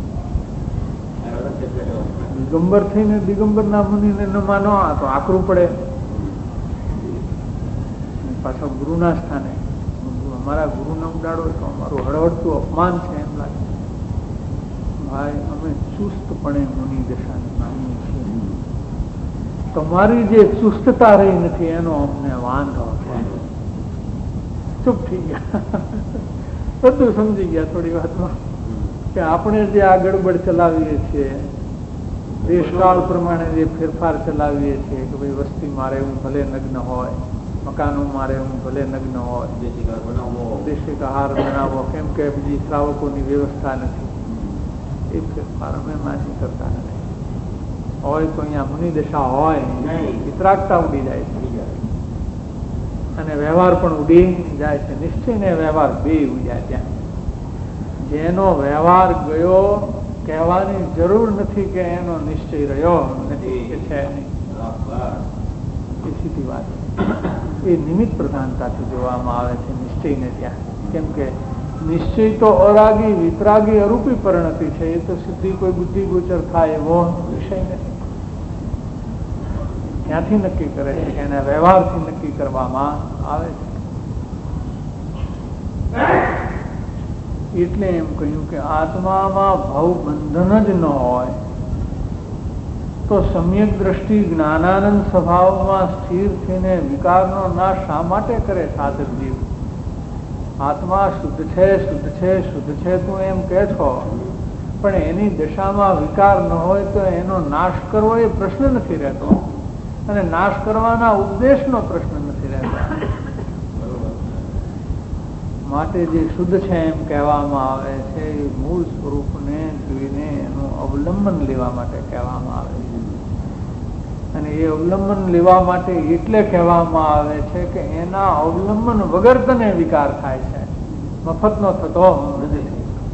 દિગંબર થઈને દિગંબરના મુનિને ન માનો તો આકરું પડે. પાછા ગુરુના સ્થાને અમારા ગુરુને ઉડાડો તો અમારું હળહળતું અપમાન છે એમ લાગે. ભાઈ અમે ચુસ્તપણે મુનિ દશાને માનીએ છીએ. તમારી જે ચુસ્તતા રહી નથી એનો અમને વાંધો છે. ચૂપ થઈ ગયા, બધું સમજી ગયા થોડી વાતમાં કે આપણે જે આ ગડબડ ચલાવીએ છીએ, દેશકાળ પ્રમાણે જે ફેરફાર ચલાવીએ છીએ કે ભાઈ વસ્તી મારે એવું ભલે નગ્ન હોય, મકાનો મારે એવું ભલે નગ્ન હોય, દેશિક આહાર બનાવો, કેમ કે બીજી શ્રાવકોની વ્યવસ્થા નથી, એ ફેરફાર અમે માની કરતા નથી. હોય તો અહીંયા મુનિ દશા હોય, વિતરાગતા ઉડી જાય છે અને વ્યવહાર પણ ઉડી જાય છે. નિશ્ચય ને વ્યવહાર બે ઉડ્યા ત્યાં. જેનો વ્યવહાર ગયો કહેવાની જરૂર નથી કે એનો નિશ્ચય રહ્યો નથી કે છે નહીં, એ સીધી વાત. એ નિમિત્ત પ્રધાનતાથી જોવામાં આવે છે નિશ્ચયને ત્યાં. કેમ કે નિશ્ચય તો અરાગી વિતરાગી અરૂપી પરિણતિ છે. એ તો સીધી કોઈ બુદ્ધિ ગોચર થાય એવો વિષય નથી. ત્યાંથી નક્કી કરે છે કે એના વ્યવહારથી નક્કી કરવામાં આવે છે. એટલે એમ કહ્યું કે આત્મામાં ભાવ બંધન જ ન હોય તો સમ્યક દ્રષ્ટિ જ્ઞાનાનંદ સ્વભાવમાં સ્થિર થઈને વિકારનો નાશ શા માટે કરે સાધક જીવ? આત્મા શુદ્ધ છે, શુદ્ધ છે, શુદ્ધ છે તું એમ કહે છો, પણ એની દશામાં વિકાર ન હોય તો એનો નાશ કરવો એ પ્રશ્ન નથી રહેતો, અને નાશ કરવાના ઉપદેશનો પ્રશ્ન નથી રહેતો. માટે જે શુદ્ધ છે એમ કહેવામાં આવે છે એ મૂળ સ્વરૂપને જોઈને એનું અવલંબન લેવા માટે કહેવામાં આવે છે. અને એ અવલંબન લેવા માટે એટલે કહેવામાં આવે છે કે એના અવલંબન વગર તને વિકાર થાય છે, મફતનો થતો નથી.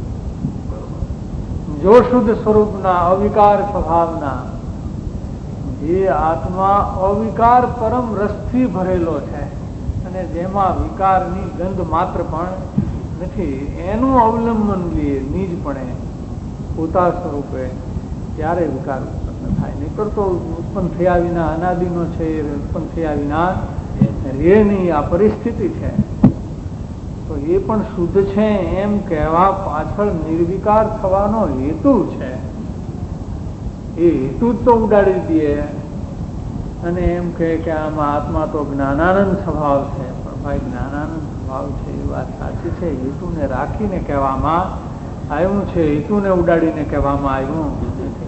જો શુદ્ધ સ્વરૂપના અવિકાર સ્વભાવના જે આત્મા અવિકાર પરમ રસથી ભરેલો છે અને જેમાં વિકારની ગંધ માત્ર પણ નથી, એનું અવલંબન લઈએ નિજપણે પોતા સ્વરૂપે, ત્યારે વિકાર ઉત્પન્ન થાય. નહીંતર તો ઉત્પન્ન થયા વિના અનાદિનો છે, ઉત્પન્ન થયા વિના રે નહીં, આ પરિસ્થિતિ છે. તો એ પણ શુદ્ધ છે એમ કહેવા પાછળ નિર્વિકાર થવાનો હેતુ છે. એ હેતુ જ તો ઉડાડી દઈએ અને એમ કહે કે આમાં આત્મા તો જ્ઞાનાનંદ સ્વભાવ છે. પણ ભાઈ જ્ઞાનાનંદ સ્વભાવ છે એ વાત સાચી છે, હેતુને રાખીને કહેવામાં આવ્યું છે, હેતુને ઉડાડીને કહેવામાં આવ્યું નથી.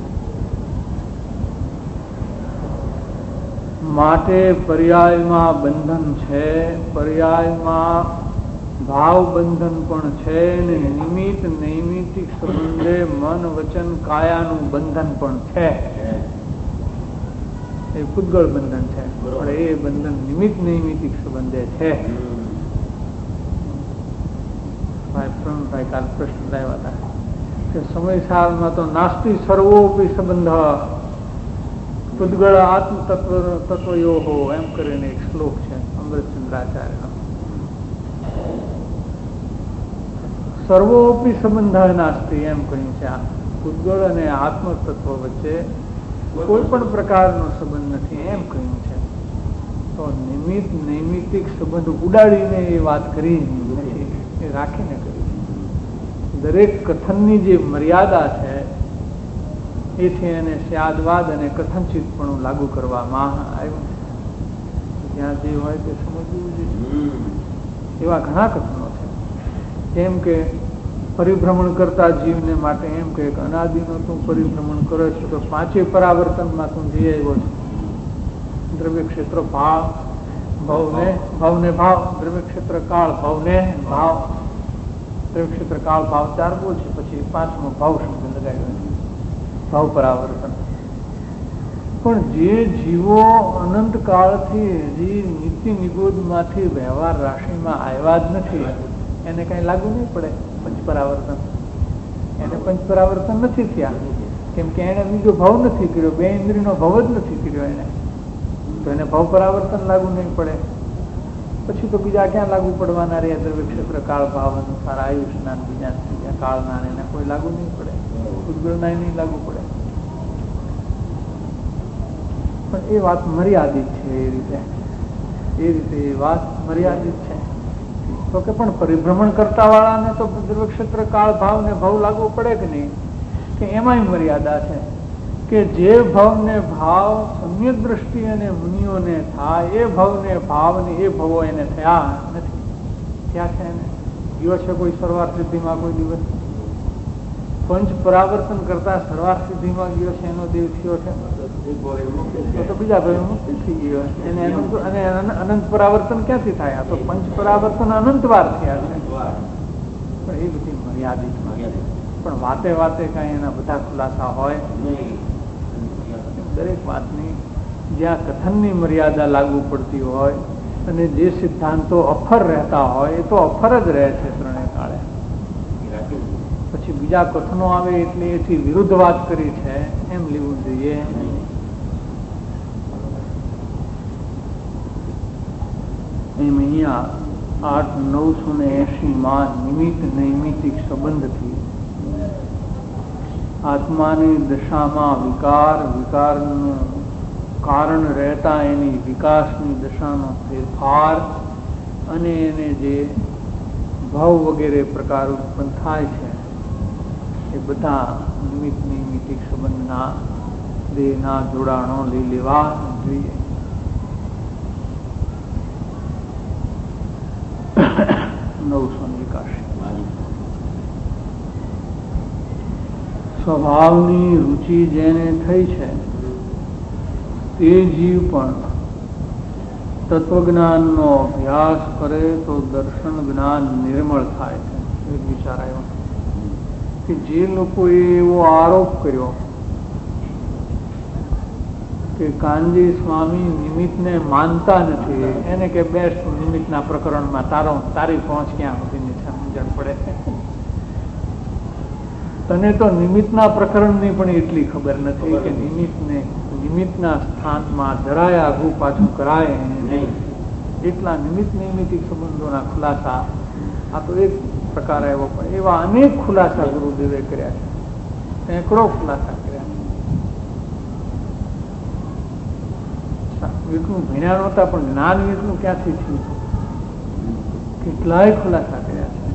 માટે પર્યાયમાં બંધન છે, પર્યાયમાં ભાવ બંધન પણ છે, ને નિમિત્ત નૈમિતિક સંબંધે મન વચન કાયાનું બંધન પણ છે. એ પૂતગળ બંધન છે, પણ એ બંધન નિમિત્ત નૈમિતિક સંબંધે છે. કાલ પ્રશ્ન લાવ્યા હતા કે સમય સાલમાં તો નાસ્તી સર્વોપી સંબંધ પૂતગળ આત્મ તત્વયો હો એમ કરીને એક શ્લોક છે અમૃતચંદ્રાચાર્યનો. સર્વોપી સંબંધ નાસ્તી એમ કહ્યું છે. આ પૂતગળ અને આત્મ તત્વ વચ્ચે કોઈ પણ પ્રકારનો સંબંધ નથી એમ કહ્યું છે. તો નિમિત્ત નૈમિતિક સંબંધ ઉડાડીને એ વાત કરી નથી, એ રાખીને કરી. દરેક કથનની જે મર્યાદા છે એથી એને સ્યાદવાદ અને કથનચિત પણ લાગુ કરવામાં આવ્યું છે. જ્યાં જે હોય તે સમજવું જોઈએ. એવા ઘણા કથનો છે. કેમ કે પરિભ્રમણ કરતા જીવને માટે એમ કે અનાદિનો તું પરિભ્રમણ કરે છે તો પાંચે પરાવર્તનમાં તું જઈ આવ્યો છે. દ્રવ્ય ક્ષેત્ર ભાવ, ભાવને ભાવ, દ્રવ્ય ક્ષેત્ર કાળ, ભાવને ભાવ, દ્રવ્ય ક્ષેત્ર કાળ ભાવ ચાર બોલ છે, પછી પાંચમો ભાવ શબ્દ લગાવ્યો છે, ભાવ પરાવર્તન. પણ જે જીવો અનંત કાળથી હજી નિત્ય નિગોદમાંથી વ્યવહાર રાશિમાં આવ્યા જ નથી, એને કઈ લાગુ નહીં પડે પંચપરાવર્તન. એને પંચપરાવર્તન નથી થયા, કેમ કે એને બીજો ભાવ નથી કર્યો, બે ઇન્દ્રિયનો ભાવ જ નથી કર્યો એને, તો એને ભાવ પરાવર્તન લાગુ નહીં પડે. પછી તો બીજા ક્યાં લાગુ પડવાના રહ્યા? દ્રવ્ય ક્ષેત્ર કાળ ભાવ અનુસાર આયુષના બીજા કાળના એને કોઈ લાગુ નહીં પડે, ઉદ્ગળના નહીં લાગુ પડે. પણ એ વાત મર્યાદિત છે. એ રીતે એ રીતે એ વાત મર્યાદિત છે. તો કે પણ પરિભ્રમણ કરતા વાળાને તો દ્રવ્યક્ષેત્ર કાળ ભાવ ને ભાવ લાગુ પડે કે નહીં, કે એમાંય મર્યાદા છે કે જે ભવને ભાવ સમ્યક દ્રષ્ટિ અને મુનિઓને થાય એ ભવને ભાવ ને એ ભવો એને થયા નથી. ક્યાં છે એને ગયો છે કોઈ સરવાર સિદ્ધિમાં કોઈ દિવસ? પંચ પરાવર્તન કરતા સરવાર સિદ્ધિમાં ગયો છે એનો દેવ થયો છે? તો બીજા ભાઈ મુક્તિ થઈ ગયો એને અને અનંત પરાવર્તન ક્યાંથી થાય? તો પંચ પરાવર્તન અનંત વાર થયા છે, પણ એ બધી મર્યાદિત. પણ વાતે વાતે કઈ એના બધા ખુલાસા હોય નહીં. દરેક વાતની જ્યાં કથનની મર્યાદા લાગુ પડતી હોય અને જે સિદ્ધાંતો અફર રહેતા હોય એ તો અફર જ રહે છે ત્રણેય કાળે. પછી બીજા કથનો આવે એટલે એથી વિરુદ્ધ વાત કરી છે એમ લેવું જોઈએ. એમ અહીંયા 8,980 નિમિત્ત નૈમિતિક સંબંધથી આત્માની દશામાં વિકારનું કારણ રહેતા એની વિકાસની દશાનો ફેરફાર અને એને જે ભાવ વગેરે પ્રકાર ઉત્પન્ન થાય છે એ બધા નિમિત્ત નૈમિતિક સંબંધના દેહના જોડાણો લઈ લેવા જોઈએ. 981 સ્વભાવની રુચિ જેને થઈ છે તે જીવ પણ તત્વજ્ઞાનનો અભ્યાસ કરે તો દર્શન જ્ઞાન નિર્મળ થાય છે. એક વિચાર આવ્યો કે જે લોકોએ એવો આરોપ કર્યો કે કાનજી સ્વામી નિમિત્તને માનતા નથી, એને કે બેસ્ટ નિમિત્તના પ્રકરણમાં તારી પહોંચ ક્યાં સુધીની સમજણ પડે છે. તને તો નિમિત્તના પ્રકરણની પણ એટલી ખબર નથી કે નિમિત્તના સ્થાનમાં જરાય આઘું પાછું કરાય નહીં. એટલા નિમિત્ત નૈમિતિક સંબંધોના ખુલાસા આ તો એક પ્રકાર આવ્યો, પણ એવા અનેક ખુલાસા ગુરુદેવે કર્યા છે, સેંકડો ખુલાસા કર્યા છે. એટલું ભણ્યા નહોતા પણ જ્ઞાન એટલું ક્યાંથી થયું? કેટલાય ખુલાસા કર્યા છે.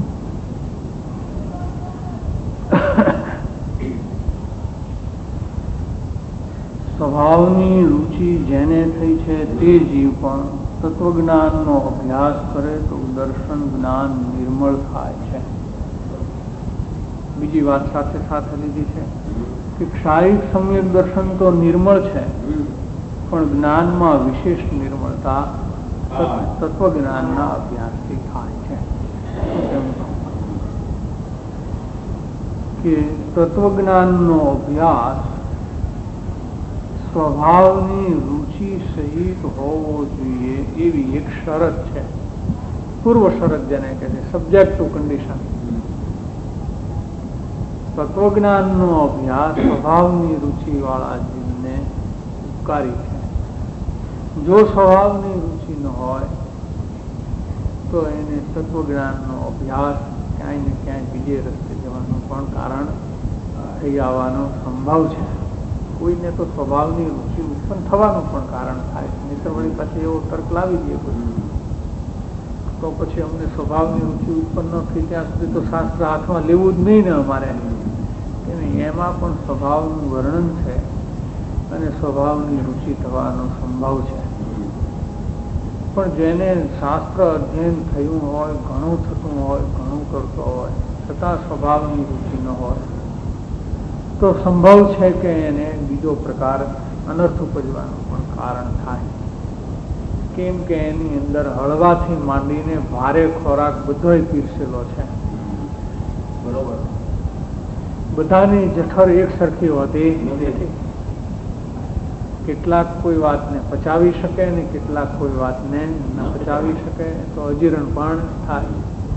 સ્વભાવની રુચિ જેને થઈ છે તે જીવ પણ તત્વજ્ઞાનનો અભ્યાસ કરે તો દર્શન જ્ઞાન નિર્મળ થાય છે. બીજી વાત સાથે સાથે લીધી છે કે ક્ષાયિક સમ્યક દર્શન તો નિર્મળ છે, પણ જ્ઞાનમાં વિશેષ નિર્મળતા તત્વજ્ઞાનના અભ્યાસથી થાય છે. કે તત્વજ્ઞાનનો અભ્યાસ સ્વભાવની રુચિ સહિત હોવો જોઈએ એવી એક શરત છે. પૂર્વ શરત જેને કહે છે, સબ્જેક્ટ ટુ કન્ડિશન. તત્વજ્ઞાનનો અભ્યાસ સ્વભાવની રુચિ વાળા જીવને ઉપકારી છે. જો સ્વભાવની રુચિ ન હોય તો એને તત્વજ્ઞાનનો અભ્યાસ ક્યાંય ને ક્યાંય બીજે રસ્તે જવાનું પણ કારણ થઈ આવવાનો સંભવ છે. કોઈને તો સ્વભાવની રુચિ ઉત્પન્ન થવાનું પણ કારણ થાય છે. નહીતર વળી પાછી એવો તર્ક લાવી દે તો પછી અમને સ્વભાવની રુચિ ઉત્પન્ન ન થઈ ત્યાં સુધી તો શાસ્ત્ર હાથમાં લેવું જ નહીં ને અમારે. એમાં પણ સ્વભાવનું વર્ણન છે અને સ્વભાવની રુચિ થવાનો સંભવ છે. પણ જેને શાસ્ત્ર અધ્યયન થયું હોય, ઘણું થતું હોય, ઘણું કરતો હોય, છતાં સ્વભાવની રુચિ ન હોય તો સંભવ છે કે એને બીજો પ્રકાર અનર્થ ઉપજવાનું પણ કારણ થાય. કેમ કે એની અંદર હળવાથી માંડીને ભારે ખોરાક બધોય પીરસેલો છે. બરોબર, બધાની જઠર એક સરખી હોતી નથી. કેટલાક કોઈ વાતને પચાવી શકે ને કેટલાક કોઈ વાતને ન પચાવી શકે, તો અજીર્ણ પણ થાય.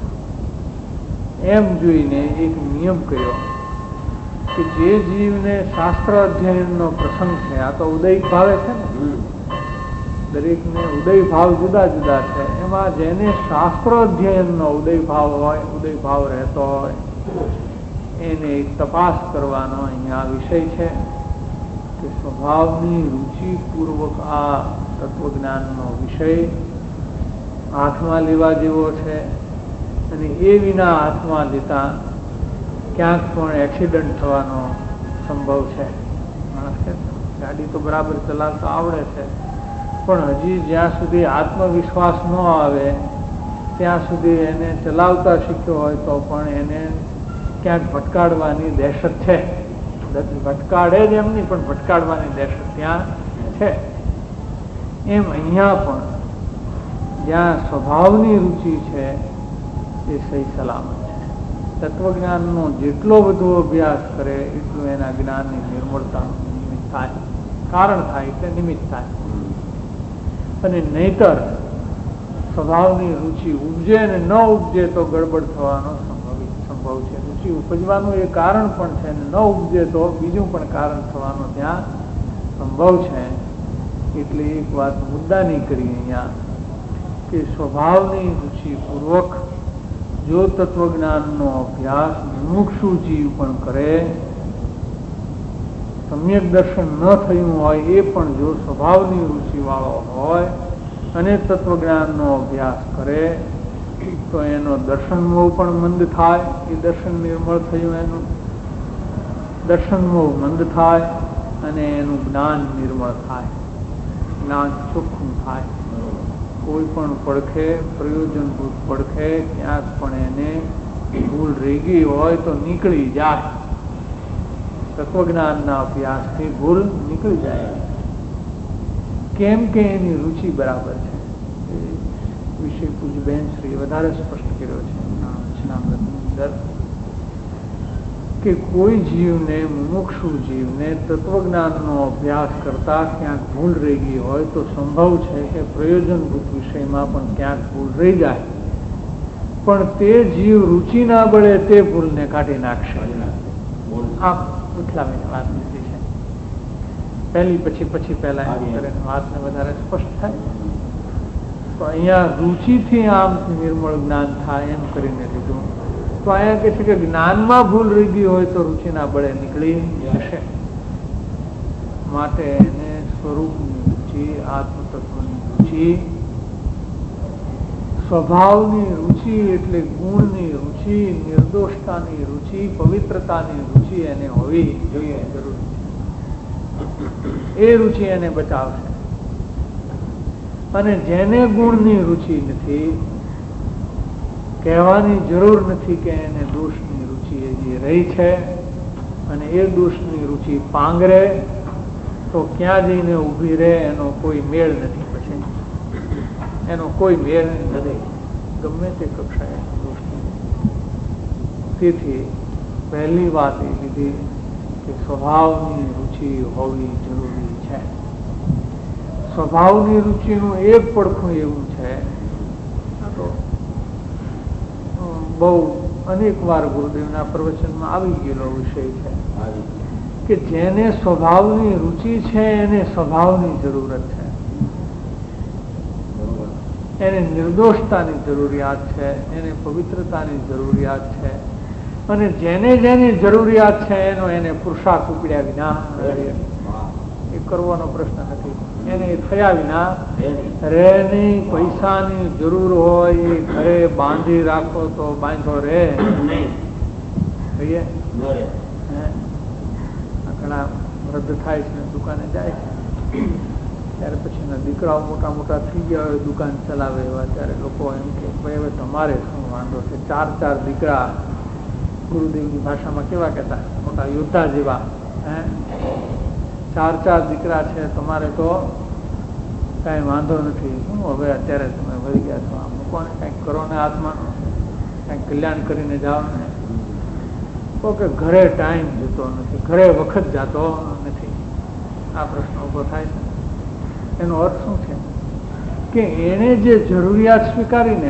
એમ જોઈને એક નિયમ કર્યો કે જે જીવને શાસ્ત્ર અધ્યયનનો પ્રસંગ છે, આ તો ઉદય ભાવે છે ને, દરેકને ઉદય ભાવ જુદા જુદા છે. એમાં જેને શાસ્ત્ર અધ્યયનનો ઉદય ભાવ હોય, ઉદય ભાવ રહેતો હોય, એને એક તપાસ કરવાનો અહીંયા વિષય છે કે સ્વભાવની રુચિ પૂર્વક આ તત્વજ્ઞાનનો વિષય હાથમાં લેવા જેવો છે, અને એ વિના હાથમાં લેતા ક્યાંક પણ એક્સિડન્ટ થવાનો સંભવ છે. માણસ ગાડી તો બરાબર ચલાવતા આવડે છે, પણ હજી જ્યાં સુધી આત્મવિશ્વાસ ન આવે ત્યાં સુધી એને ચલાવતા શીખ્યો હોય તો પણ એને ક્યાંક ભટકાડવાની દહેશત છે. ભટકાડે જ એમ નહીં, પણ ભટકાડવાની દહેશત ત્યાં છે. એમ અહીંયા પણ જ્યાં સ્વભાવની રુચિ છે એ સહી સલામત છે. તત્વજ્ઞાનનો જેટલો બધો અભ્યાસ કરે એટલું એના જ્ઞાનની નિર્મળતાનું નિમિત્ત થાય, કારણ થાય એટલે નિમિત્ત થાય. અને નહીતર સ્વભાવની રુચિ ઉપજે અને ન ઉપજે તો ગડબડ થવાનો સંભવ છે. રુચિ ઉપજવાનું એ કારણ પણ છે, અને ન ઉપજે તો બીજું પણ કારણ થવાનો ત્યાં સંભવ છે. એટલે એક વાત મુદ્દાની કરી અહીંયા કે સ્વભાવની રુચિ પૂર્વક જો તત્વજ્ઞાનનો અભ્યાસ મુમુક્ષુ જીવ પણ કરે, સમ્યક દર્શન ન થયું હોય એ પણ જો સ્વભાવની રુચિ વાળો હોય અને તત્વજ્ઞાનનો અભ્યાસ કરે તો એનો દર્શનમોહ પણ મંદ થાય. એ દર્શન નિર્મળ થયું, એનું દર્શનમોહ મંદ થાય અને એનું જ્ઞાન નિર્મળ થાય, જ્ઞાન ચોખ્ખું થાય. કોઈ પણ પડખે પ્રયોજનભૂત પડખે ક્યાંક પણ એને ભૂલ રહી ગઈ હોય તો નીકળી જાય. તત્વજ્ઞાનના અભ્યાસથી ભૂલ નીકળી જાય. કેમ કે એની રુચિ બરાબર છે. એ વિશે પૂજ્યબેન શ્રી વધારે સ્પષ્ટ કર્યો છે એમના વચનામૃતની અંદર કે કોઈ જીવને, મુમુક્ષુ જીવને તત્વજ્ઞાનનો અભ્યાસ કરતા ક્યાંક ભૂલ રહી ગઈ હોય તો સંભવ છે કે પ્રયોજનભૂત વિષયમાં પણ ક્યાંક ભૂલ રહી જાય, પણ તે જીવ રુચિ ના બળે તે ભૂલને કાઢી નાખશે. આ ઉઠલાવીને વાત લીધી છે. પહેલી પછી પહેલા વાતને વધારે સ્પષ્ટ થાય. તો અહીંયા રુચિથી આમ નિર્મળ જ્ઞાન થાય એમ કરીને લીધું. તો અહીંયા કહે છે કે જ્ઞાનમાં ભૂલ રહી ગઈ હોય તો રુચિના બળે નીકળી જશે. માટે એને સ્વરૂપની રુચિ, આત્મતત્વની રુચિ, સ્વભાવની રુચિ એટલે ગુણની રુચિ, નિર્દોષતાની રુચિ, પવિત્રતાની રુચિ એને હોવી જોઈએ, જરૂરી છે. એ રુચિ એને બચાવશે. અને જેને ગુણની રુચિ નથી, કહેવાની જરૂર નથી કે એને દોષની રુચિ હજી રહી છે, અને એ દોષની રુચિ પાંગરે તો ક્યાં જઈને ઊભી રહે એનો કોઈ મેળ નથી. પછી એનો કોઈ મેળ નથી, ગમે તે કક્ષાએ દોષની. તેથી પહેલી વાત એ લીધી કે સ્વભાવની રુચિ હોવી જરૂરી છે. સ્વભાવની રુચિનું એક પડખું એવું છે, તો બહુ અનેક વાર ગુરુદેવના પ્રવચનમાં આવી ગયેલો વિષય છે કે જેને સ્વભાવની રુચિ છે એને સ્વભાવની જરૂરત છે, એને નિર્દોષતાની જરૂરિયાત છે, એને પવિત્રતાની જરૂરિયાત છે. અને જેને જેની જરૂરિયાત છે એનો એને પુરુષાર્થ ઉપડ્યા વિના એ કરવાનો પ્રશ્ન નથી. એને થયા વિના રેની પૈસાની જરૂર હોય એ ઘરે બાંધી રાખો તો બાંધો રે ઘણા વૃદ્ધ થાય છે, દુકાને જાય છે, ત્યારે પછી દીકરાઓ મોટા મોટા થઈ ગયા હોય, દુકાન ચલાવે એવા, ત્યારે લોકો એમ કે ભાઈ હવે તમારે શું વાંધો છે? ચાર ચાર દીકરા, ગુરુદેવની ભાષામાં કેવા કહેતા, મોટા યોદ્ધા જેવા, ચાર ચાર દીકરા છે, તમારે તો કઈ વાંધો નથી. શું હવે અત્યારે તમે વહી ગયા છો, આ મૂકોને કંઈક કરો ને, આત્માનું કંઈક કલ્યાણ કરીને જાઓ ને. તો કે ઘરે ટાઈમ જતો નથી, ઘરે વખત જતો નથી. આ પ્રશ્ન ઉભો થાય છે. એનો અર્થ શું છે કે એને જે જરૂરિયાત સ્વીકારીને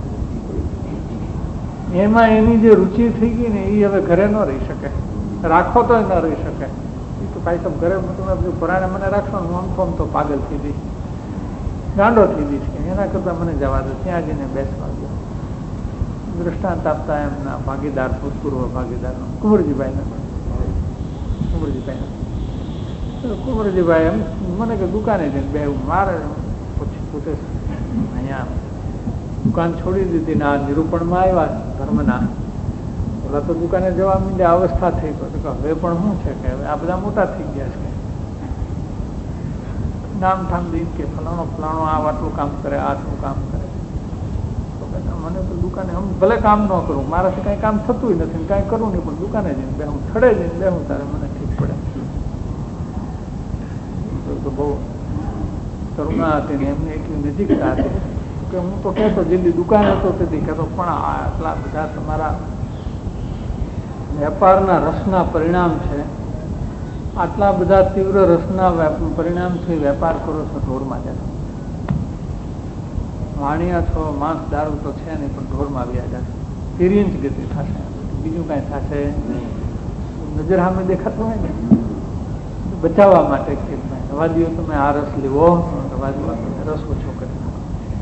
એમાં એની જે રુચિ થઈ ગઈ ને એ હવે ઘરે ન રહી શકે, રાખો તો ન રહી શકે. તો ભાઈ સાહેબ ઘરે તમે પરાણે મને રાખશો ને, આમ તો પાગલ થઈ જઈશ, ગાંડો થઈ જઈશ, કે એના કરતા મને જવા દો, ત્યાં જઈને બેસવા દો. દ્રષ્ટાંત આપતા એમના ભાગીદાર, ભૂતપૂર્વ ભાગીદાર કુંવરજીભાઈ કુંવરજીભાઈ એમ મને કે દુકાને જઈને બે મારે પછી પોતે અહીંયા દુકાન છોડી દીધી ને આ નિરૂપણમાં આવ્યા ધર્મના. ઓલા તો દુકાને જવા માંડ્યા, અવસ્થા થઈ ગઈ. હવે પણ શું છે કે આ બધા મોટા થઈ ગયા છે, નામ ઠામ દઈ કે ફલાણો ફલાણો આ આટલું કામ કરે, આટલું કામ કરે. મને તો દુકાને હું ભલે કામ ન કરું, મારાથી કઈ કામ થતું નથી, કઈ કરું નહીં, પણ દુકાને જઈને બે હું થડે જઈને બે હું તારે મને ઠીક પડે. તો બહુ કરુણા હતી ને એમને એટલી નજીકતા હતી કે હું તો કહેતો જેટલી દુકાન હતો તેથી કહેતો પણ આટલા બધા તમારા વેપારના રસના પરિણામ છે, આટલા બધા તીવ્ર રસના પરિણામથી વેપાર કરો છો ઢોરમાં જતો. વાણિયા છો, માંસ દારૂ તો છે નહીં, પણ ઢોરમાં વ્યા જશે, તિર્યંચ ગતિ થશે, બીજું કાંઈ થશે નજર સામે દેખાતું હોય ને. બચાવવા માટે રવા દો, તમે આ રસ લેવો, રવા દો, રસ ઓછો કરી નાખો.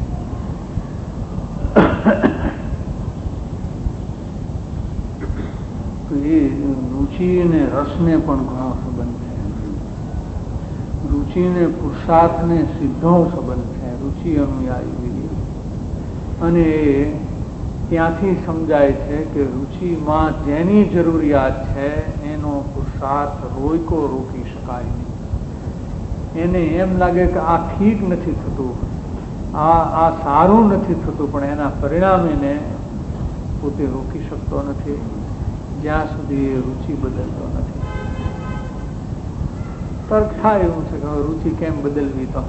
એ રુચિ અને રસને પણ ઘણો સંબંધ છે. રુચિ ને પુરુષાર્થ ને સીધો સંબંધ છે. રુચિ અનુયાયી અને ત્યાંથી સમજાય છે કે રુચિમાં જેની જરૂરિયાત છે એનો પુરુષાર્થ રોયકો રોકી શકાય નહીં. એને એમ લાગે કે આ ઠીક નથી થતું, આ સારું નથી થતું, પણ એના પરિણામેને પોતે રોકી શકતો નથી જ્યાં સુધી એ રુચિ બદલતો નથી. તર્ક થાય એવું છે કે રુચિ કેમ બદલવી? તો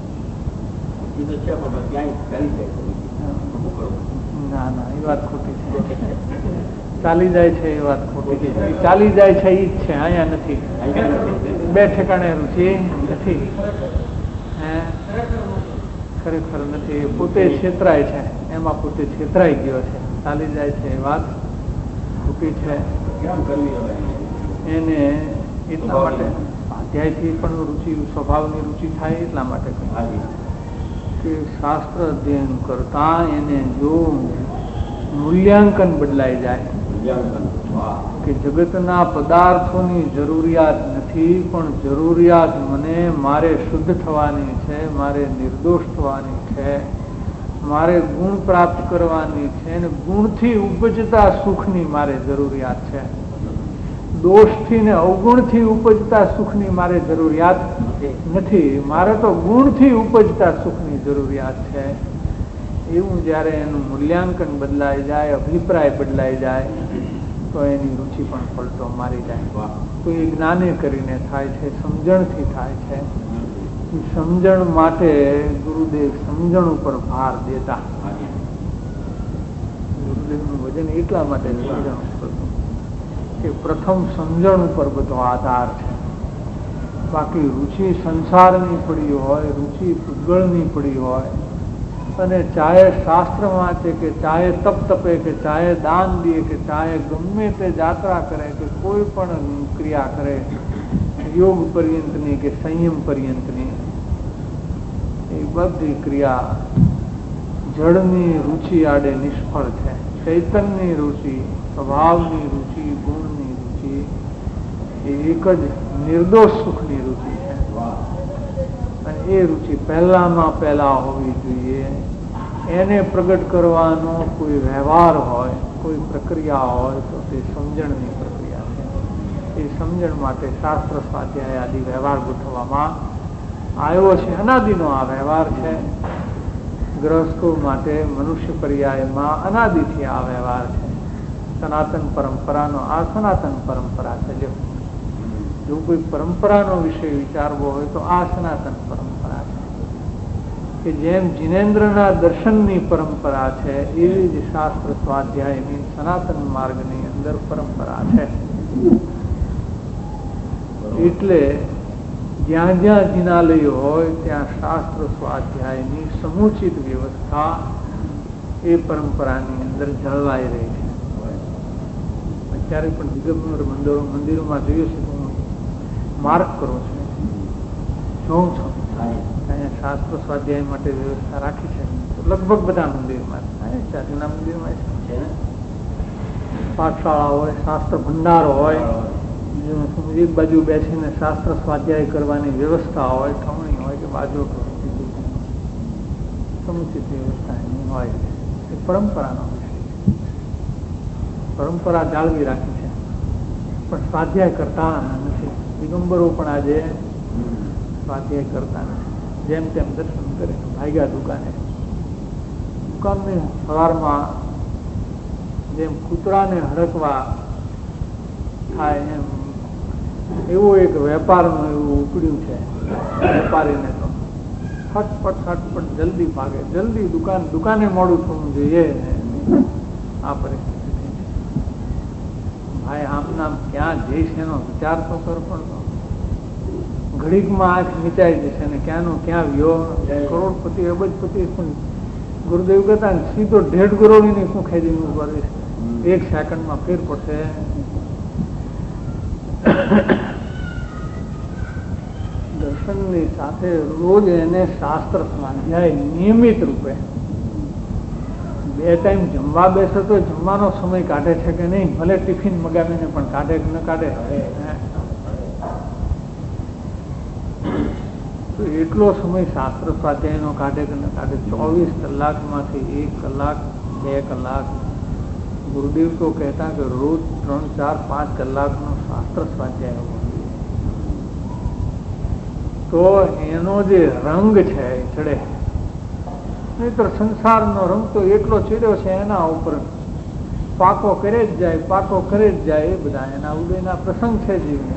ના ના, એ વાત ખોટી છે. ચાલી જાય છે એ વાત ખોટી છે. ચાલી જાય છે એ જ છે, અહીંયા નથી. બે ઠેકાણે રુચિ નથી, ખરેખર નથી. પોતે છેતરાય છે, એમાં પોતે છેતરાઈ ગયો છે. ચાલી જાય છે એ વાત ખોટી છે. એને એટલા માટે અધ્યાયથી પણ રુચિ, સ્વભાવની રુચિ થાય એટલા માટે કે શાસ્ત્ર અધ્યયન કરતા એને જો મૂલ્યાંકન બદલાઈ જાય કે જગતના પદાર્થોની જરૂરિયાત નથી, પણ જરૂરિયાત મને મારે શુદ્ધ થવાની છે, મારે નિર્દોષ થવાની છે, મારે ગુણ પ્રાપ્ત કરવાની છે, અને ગુણથી ઉપજતા સુખની મારે જરૂરિયાત છે. દોષથી ને અવગુણથી ઉપજતા સુખની મારે જરૂરિયાત નથી, મારે તો ગુણથી ઉપજતા સુખની જરૂરિયાત છે. એવું જયારે એનું મૂલ્યાંકન બદલાઈ જાય, અભિપ્રાય બદલાઈ જાય, તો એની રુચિ પણ પલટો મારી જાય. તો એ જ્ઞાને કરીને થાય છે, સમજણથી થાય છે. સમજણ માટે ગુરુદેવ સમજણ ઉપર ભાર દેતા. ગુરુદેવનું વજન એટલા માટે સમજણ ઉપર કે પ્રથમ સમજણ ઉપર બધો આધાર છે. બાકી રુચિ સંસારની પડી હોય, રુચિ પૂતગળની પડી હોય, અને ચાહે શાસ્ત્ર વાંચે કે ચાહે તપ તપે કે ચાહે દાન દે કે ચાહે ગમે તે જાત્રા કરે કે કોઈ પણ ક્રિયા કરે, યોગ પર્યંતની કે સંયમ પર્યંતની, એ બધી ક્રિયા જળની રુચિ આડે નિષ્ફળ છે. ચૈતન્યની રુચિ, સ્વભાવની રુચિ, ગુણની રુચિ એ એક જ નિર્દોષ સુખની રુચિ છે. અને એ રુચિ પહેલામાં પહેલા હોવી જોઈએ. એને પ્રગટ કરવાનો કોઈ વ્યવહાર હોય, કોઈ પ્રક્રિયા હોય, તો તે સમજણની પ્રક્રિયા છે. એ સમજણ માટે શાસ્ત્ર સ્વાધ્યાય આદિ વ્યવહાર ગોઠવવામાં આવ્યો છે. અનાદિનો આ વ્યવહાર છે. ગ્રહસ્થો માટે મનુષ્ય પર્યાયમાં અનાદિથી આ વ્યવહાર છે. સનાતન પરંપરાનો આ સનાતન પરંપરા છે. જો કોઈ પરંપરાનો વિષય વિચારવો હોય તો આ સનાતન પરંપરા છે. કે જેમ જિનેન્દ્રના દર્શનની પરંપરા છે, એવી જ શાસ્ત્ર સ્વાધ્યાયની સનાતન માર્ગની અંદર પરંપરા છે. એટલે જ્યાં જ્યાં જિનાલયો હોય ત્યાં શાસ્ત્ર સ્વાધ્યાયની સમુચિત વ્યવસ્થા એ પરંપરાની અંદર જળવાઈ રહી છે. અત્યારે પણ દિગંબર મંદિરોમાં જોયું છે, હું માર્ક કરું છું, જોઉં છું, અહીંયા શાસ્ત્ર સ્વાધ્યાય માટે વ્યવસ્થા રાખી છે. લગભગ બધા મંદિરમાં, જાતિના મંદિરમાં છે, પાઠશાળા હોય, શાસ્ત્ર ભંડાર હોય, એક બાજુ બેસીને શાસ્ત્ર સ્વાધ્યાય કરવાની વ્યવસ્થા હોય, ઠમણી હોય કે બાજુ સમુચિત વ્યવસ્થા એની હોય, એ પરંપરાનો વિષય, પરંપરા જાળવી રાખી છે, પણ સ્વાધ્યાય કરતા નથી. દિગંબરો પણ આજે સ્વાધ્યાય કરતા નથી, જેમ તેમ દર્શન કરે, ભાગ્યા દુકાને. દુકાનની સવારમાં જેમ કૂતરાને હડકવા થાય એમ એવો એક વેપારનું એવું ઉપડ્યું છે. વેપારીને તો ફટફટ જલ્દી ભાગે, જલ્દી દુકાને મોડું થવું જોઈએ. આ પરિસ્થિતિ છે. ભાઈ આમ નામ ક્યાં જઈશ એનો વિચાર તો કર, પણ ઘડીકમાં આંખ નીચાઈ જશે ને ક્યાંનો ક્યાં વ્યો. કરોડપતિ અબજપતિ પણ ગુરુદેવ કહેતા સીધો 1.5 કરોડની શું ખેદી ઉભા રહીશ, 1 સેકન્ડમાં ફેર પડશે. દર્શનની સાથે રોજ એને શાસ્ત્ર સ્વાધ્યાય નિયમિત રૂપે 2 ટાઈમ જમવા બેસે તો જમવાનો સમય કાઢે છે કે નહીં, ભલે ટિફિન મગાવીને પણ કાઢે કે ન કાઢે, તો એટલો સમય શાસ્ત્ર સ્વાધ્યાયનો કાઢે કે ન કાઢે. 24 કલાકમાંથી 1 કલાક 2 કલાક ગુરુદેવ તો કહેતા કે રોજ 3, 4, 5 કલાકનો શાસ્ત્ર સ્વાધ્યાય હોવો જોઈએ. તો એનો જે રંગ છે એ ચડે. નહીતર સંસારનો રંગ તો એટલો ચડ્યો છે એના ઉપર, પાકો કરે જ જાય, પાકો કરે જ જાય. એ બધા એના ઉદયના પ્રસંગ છે જીવને,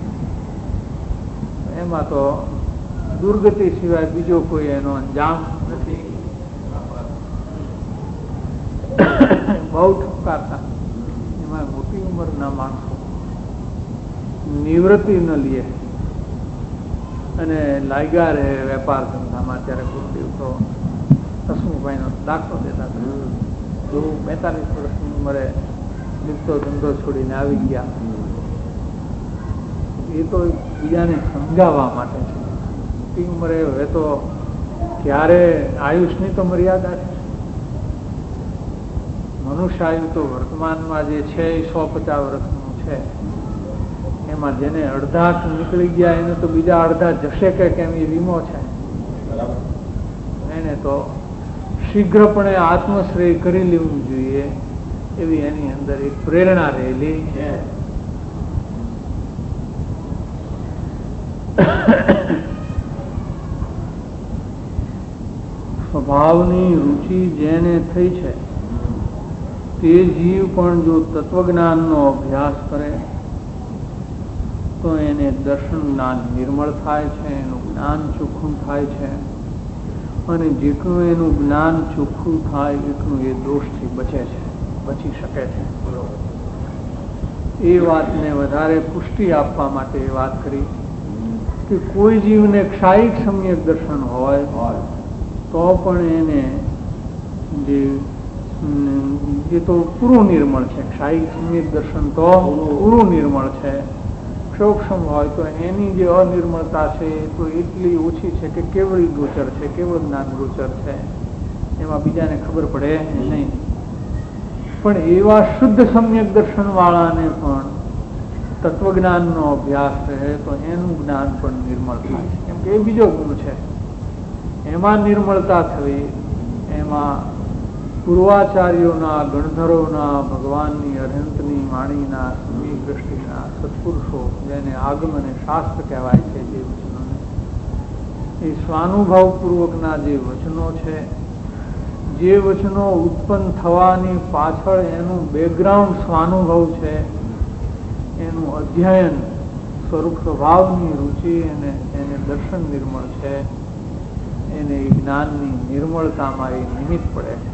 એમાં તો દુર્ગતિ સિવાય બીજો કોઈ એનો અંજામ નથી. બહુ ઠપકારતા, એમાં મોટી ઉંમરના માણસો નિવૃત્તિ ન લે અને લાગ્યા રહે વેપાર ધંધામાં. ત્યારે ગુરુદેવ તો હસમુખભાઈનો દાખલો દેતા હતા. જો 45 વર્ષની ઉંમરે લીધો ધંધો છોડીને આવી ગયા, એ તો બીજાને સમજાવવા માટે છે. મોટી ઉંમરે હવે તો ક્યારે આયુષની તો મર્યાદા છે. મનુષ્ય આયુ તો વર્તમાનમાં જે છે એ 150 વર્ષનું છે. એમાં જેને અડધા નીકળી ગયા એને તો બીજા અડધા જશે કે કેમ એ વીમો છે. એને તો શીઘ્રપણે આત્મશ્રેય કરી લેવું જોઈએ એવી એની અંદર એક પ્રેરણા રહેલી છે. સ્વભાવની રુચિ જેને થઈ છે તે જીવ પણ જો તત્વજ્ઞાનનો અભ્યાસ કરે તો એને દર્શન જ્ઞાન નિર્મળ થાય છે, એનું જ્ઞાન ચોખ્ખું થાય છે. અને જેટલું એનું જ્ઞાન ચોખ્ખું થાય એટલું એ દોષથી બચી શકે છે. એ વાતને વધારે પુષ્ટિ આપવા માટે એ વાત કરી કે કોઈ જીવને ક્ષાયિક સમ્યક દર્શન હોય તો પણ એને જે તો પૂરું નિર્મળ છે. ક્ષાયિક સમ્યક દર્શન તો પૂરું નિર્મળ છે. ક્ષોક્ષમ હોય તો એની જે અનિર્મળતા છે એ તો એટલી ઓછી છે કે કેવળી ગોચર છે, કેવળ જ્ઞાન ગોચર છે, એમાં બીજાને ખબર પડે નહીં. પણ એવા શુદ્ધ સમ્યક દર્શન વાળાને પણ તત્વજ્ઞાનનો અભ્યાસ રહે તો એનું જ્ઞાન પણ નિર્મળ થાય છે. કેમ કે એ બીજો ગુણ છે, એમાં નિર્મળતા થવી. એમાં પૂર્વાચાર્યોના, ગણધરોના, ભગવાનની અનંતની વાણીના, સમીક દ્રષ્ટિના સત્પુરુષો જેને આગમ અને શાસ્ત્ર કહેવાય છે, જે વચનોને એ સ્વાનુભાવપૂર્વકના જે વચનો છે, જે વચનો ઉત્પન્ન થવાની પાછળ એનું બેકગ્રાઉન્ડ સ્વાનુભવ છે, એનું અધ્યયન, સ્વરૂપ સ્વભાવની રુચિ અને એને દર્શન નિર્મળ છે, એને જ્ઞાનની નિર્મળતામાં એ નિમિત્ત પડે છે.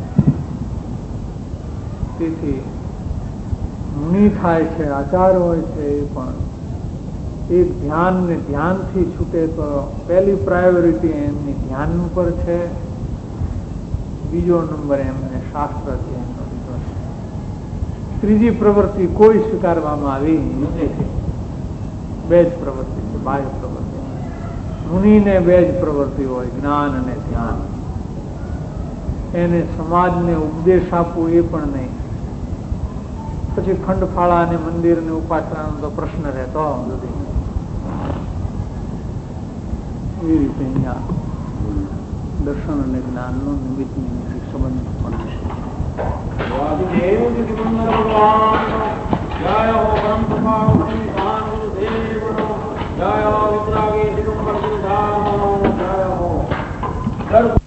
તેથી મુનિ થાય છે, આચાર હોય છે, એ પણ એક ધ્યાનથી છૂટે તો પહેલી પ્રાયોરિટી એમની ધ્યાન ઉપર છે, બીજો નંબર એમને શાસ્ત્ર અધ્યયનનો લીધો છે. ત્રીજી પ્રવૃત્તિ કોઈ સ્વીકારવામાં આવી નથી. 2 જ પ્રવૃત્તિ છે, બાહ્ય પ્રવૃત્તિ. મુનિને 2 જ પ્રવૃત્તિ હોય, જ્ઞાન અને ધ્યાન. એને સમાજને ઉપદેશ આપવો એ પણ નહીં, પછી ખંડફાળા અને મંદિર ને ઉપાસનાનો તો પ્રશ્ન રહેતો નથી. એ રીતે અહીંયા દર્શન અને જ્ઞાન નો નિમિત્ત સંબંધ પણ છે. જય હો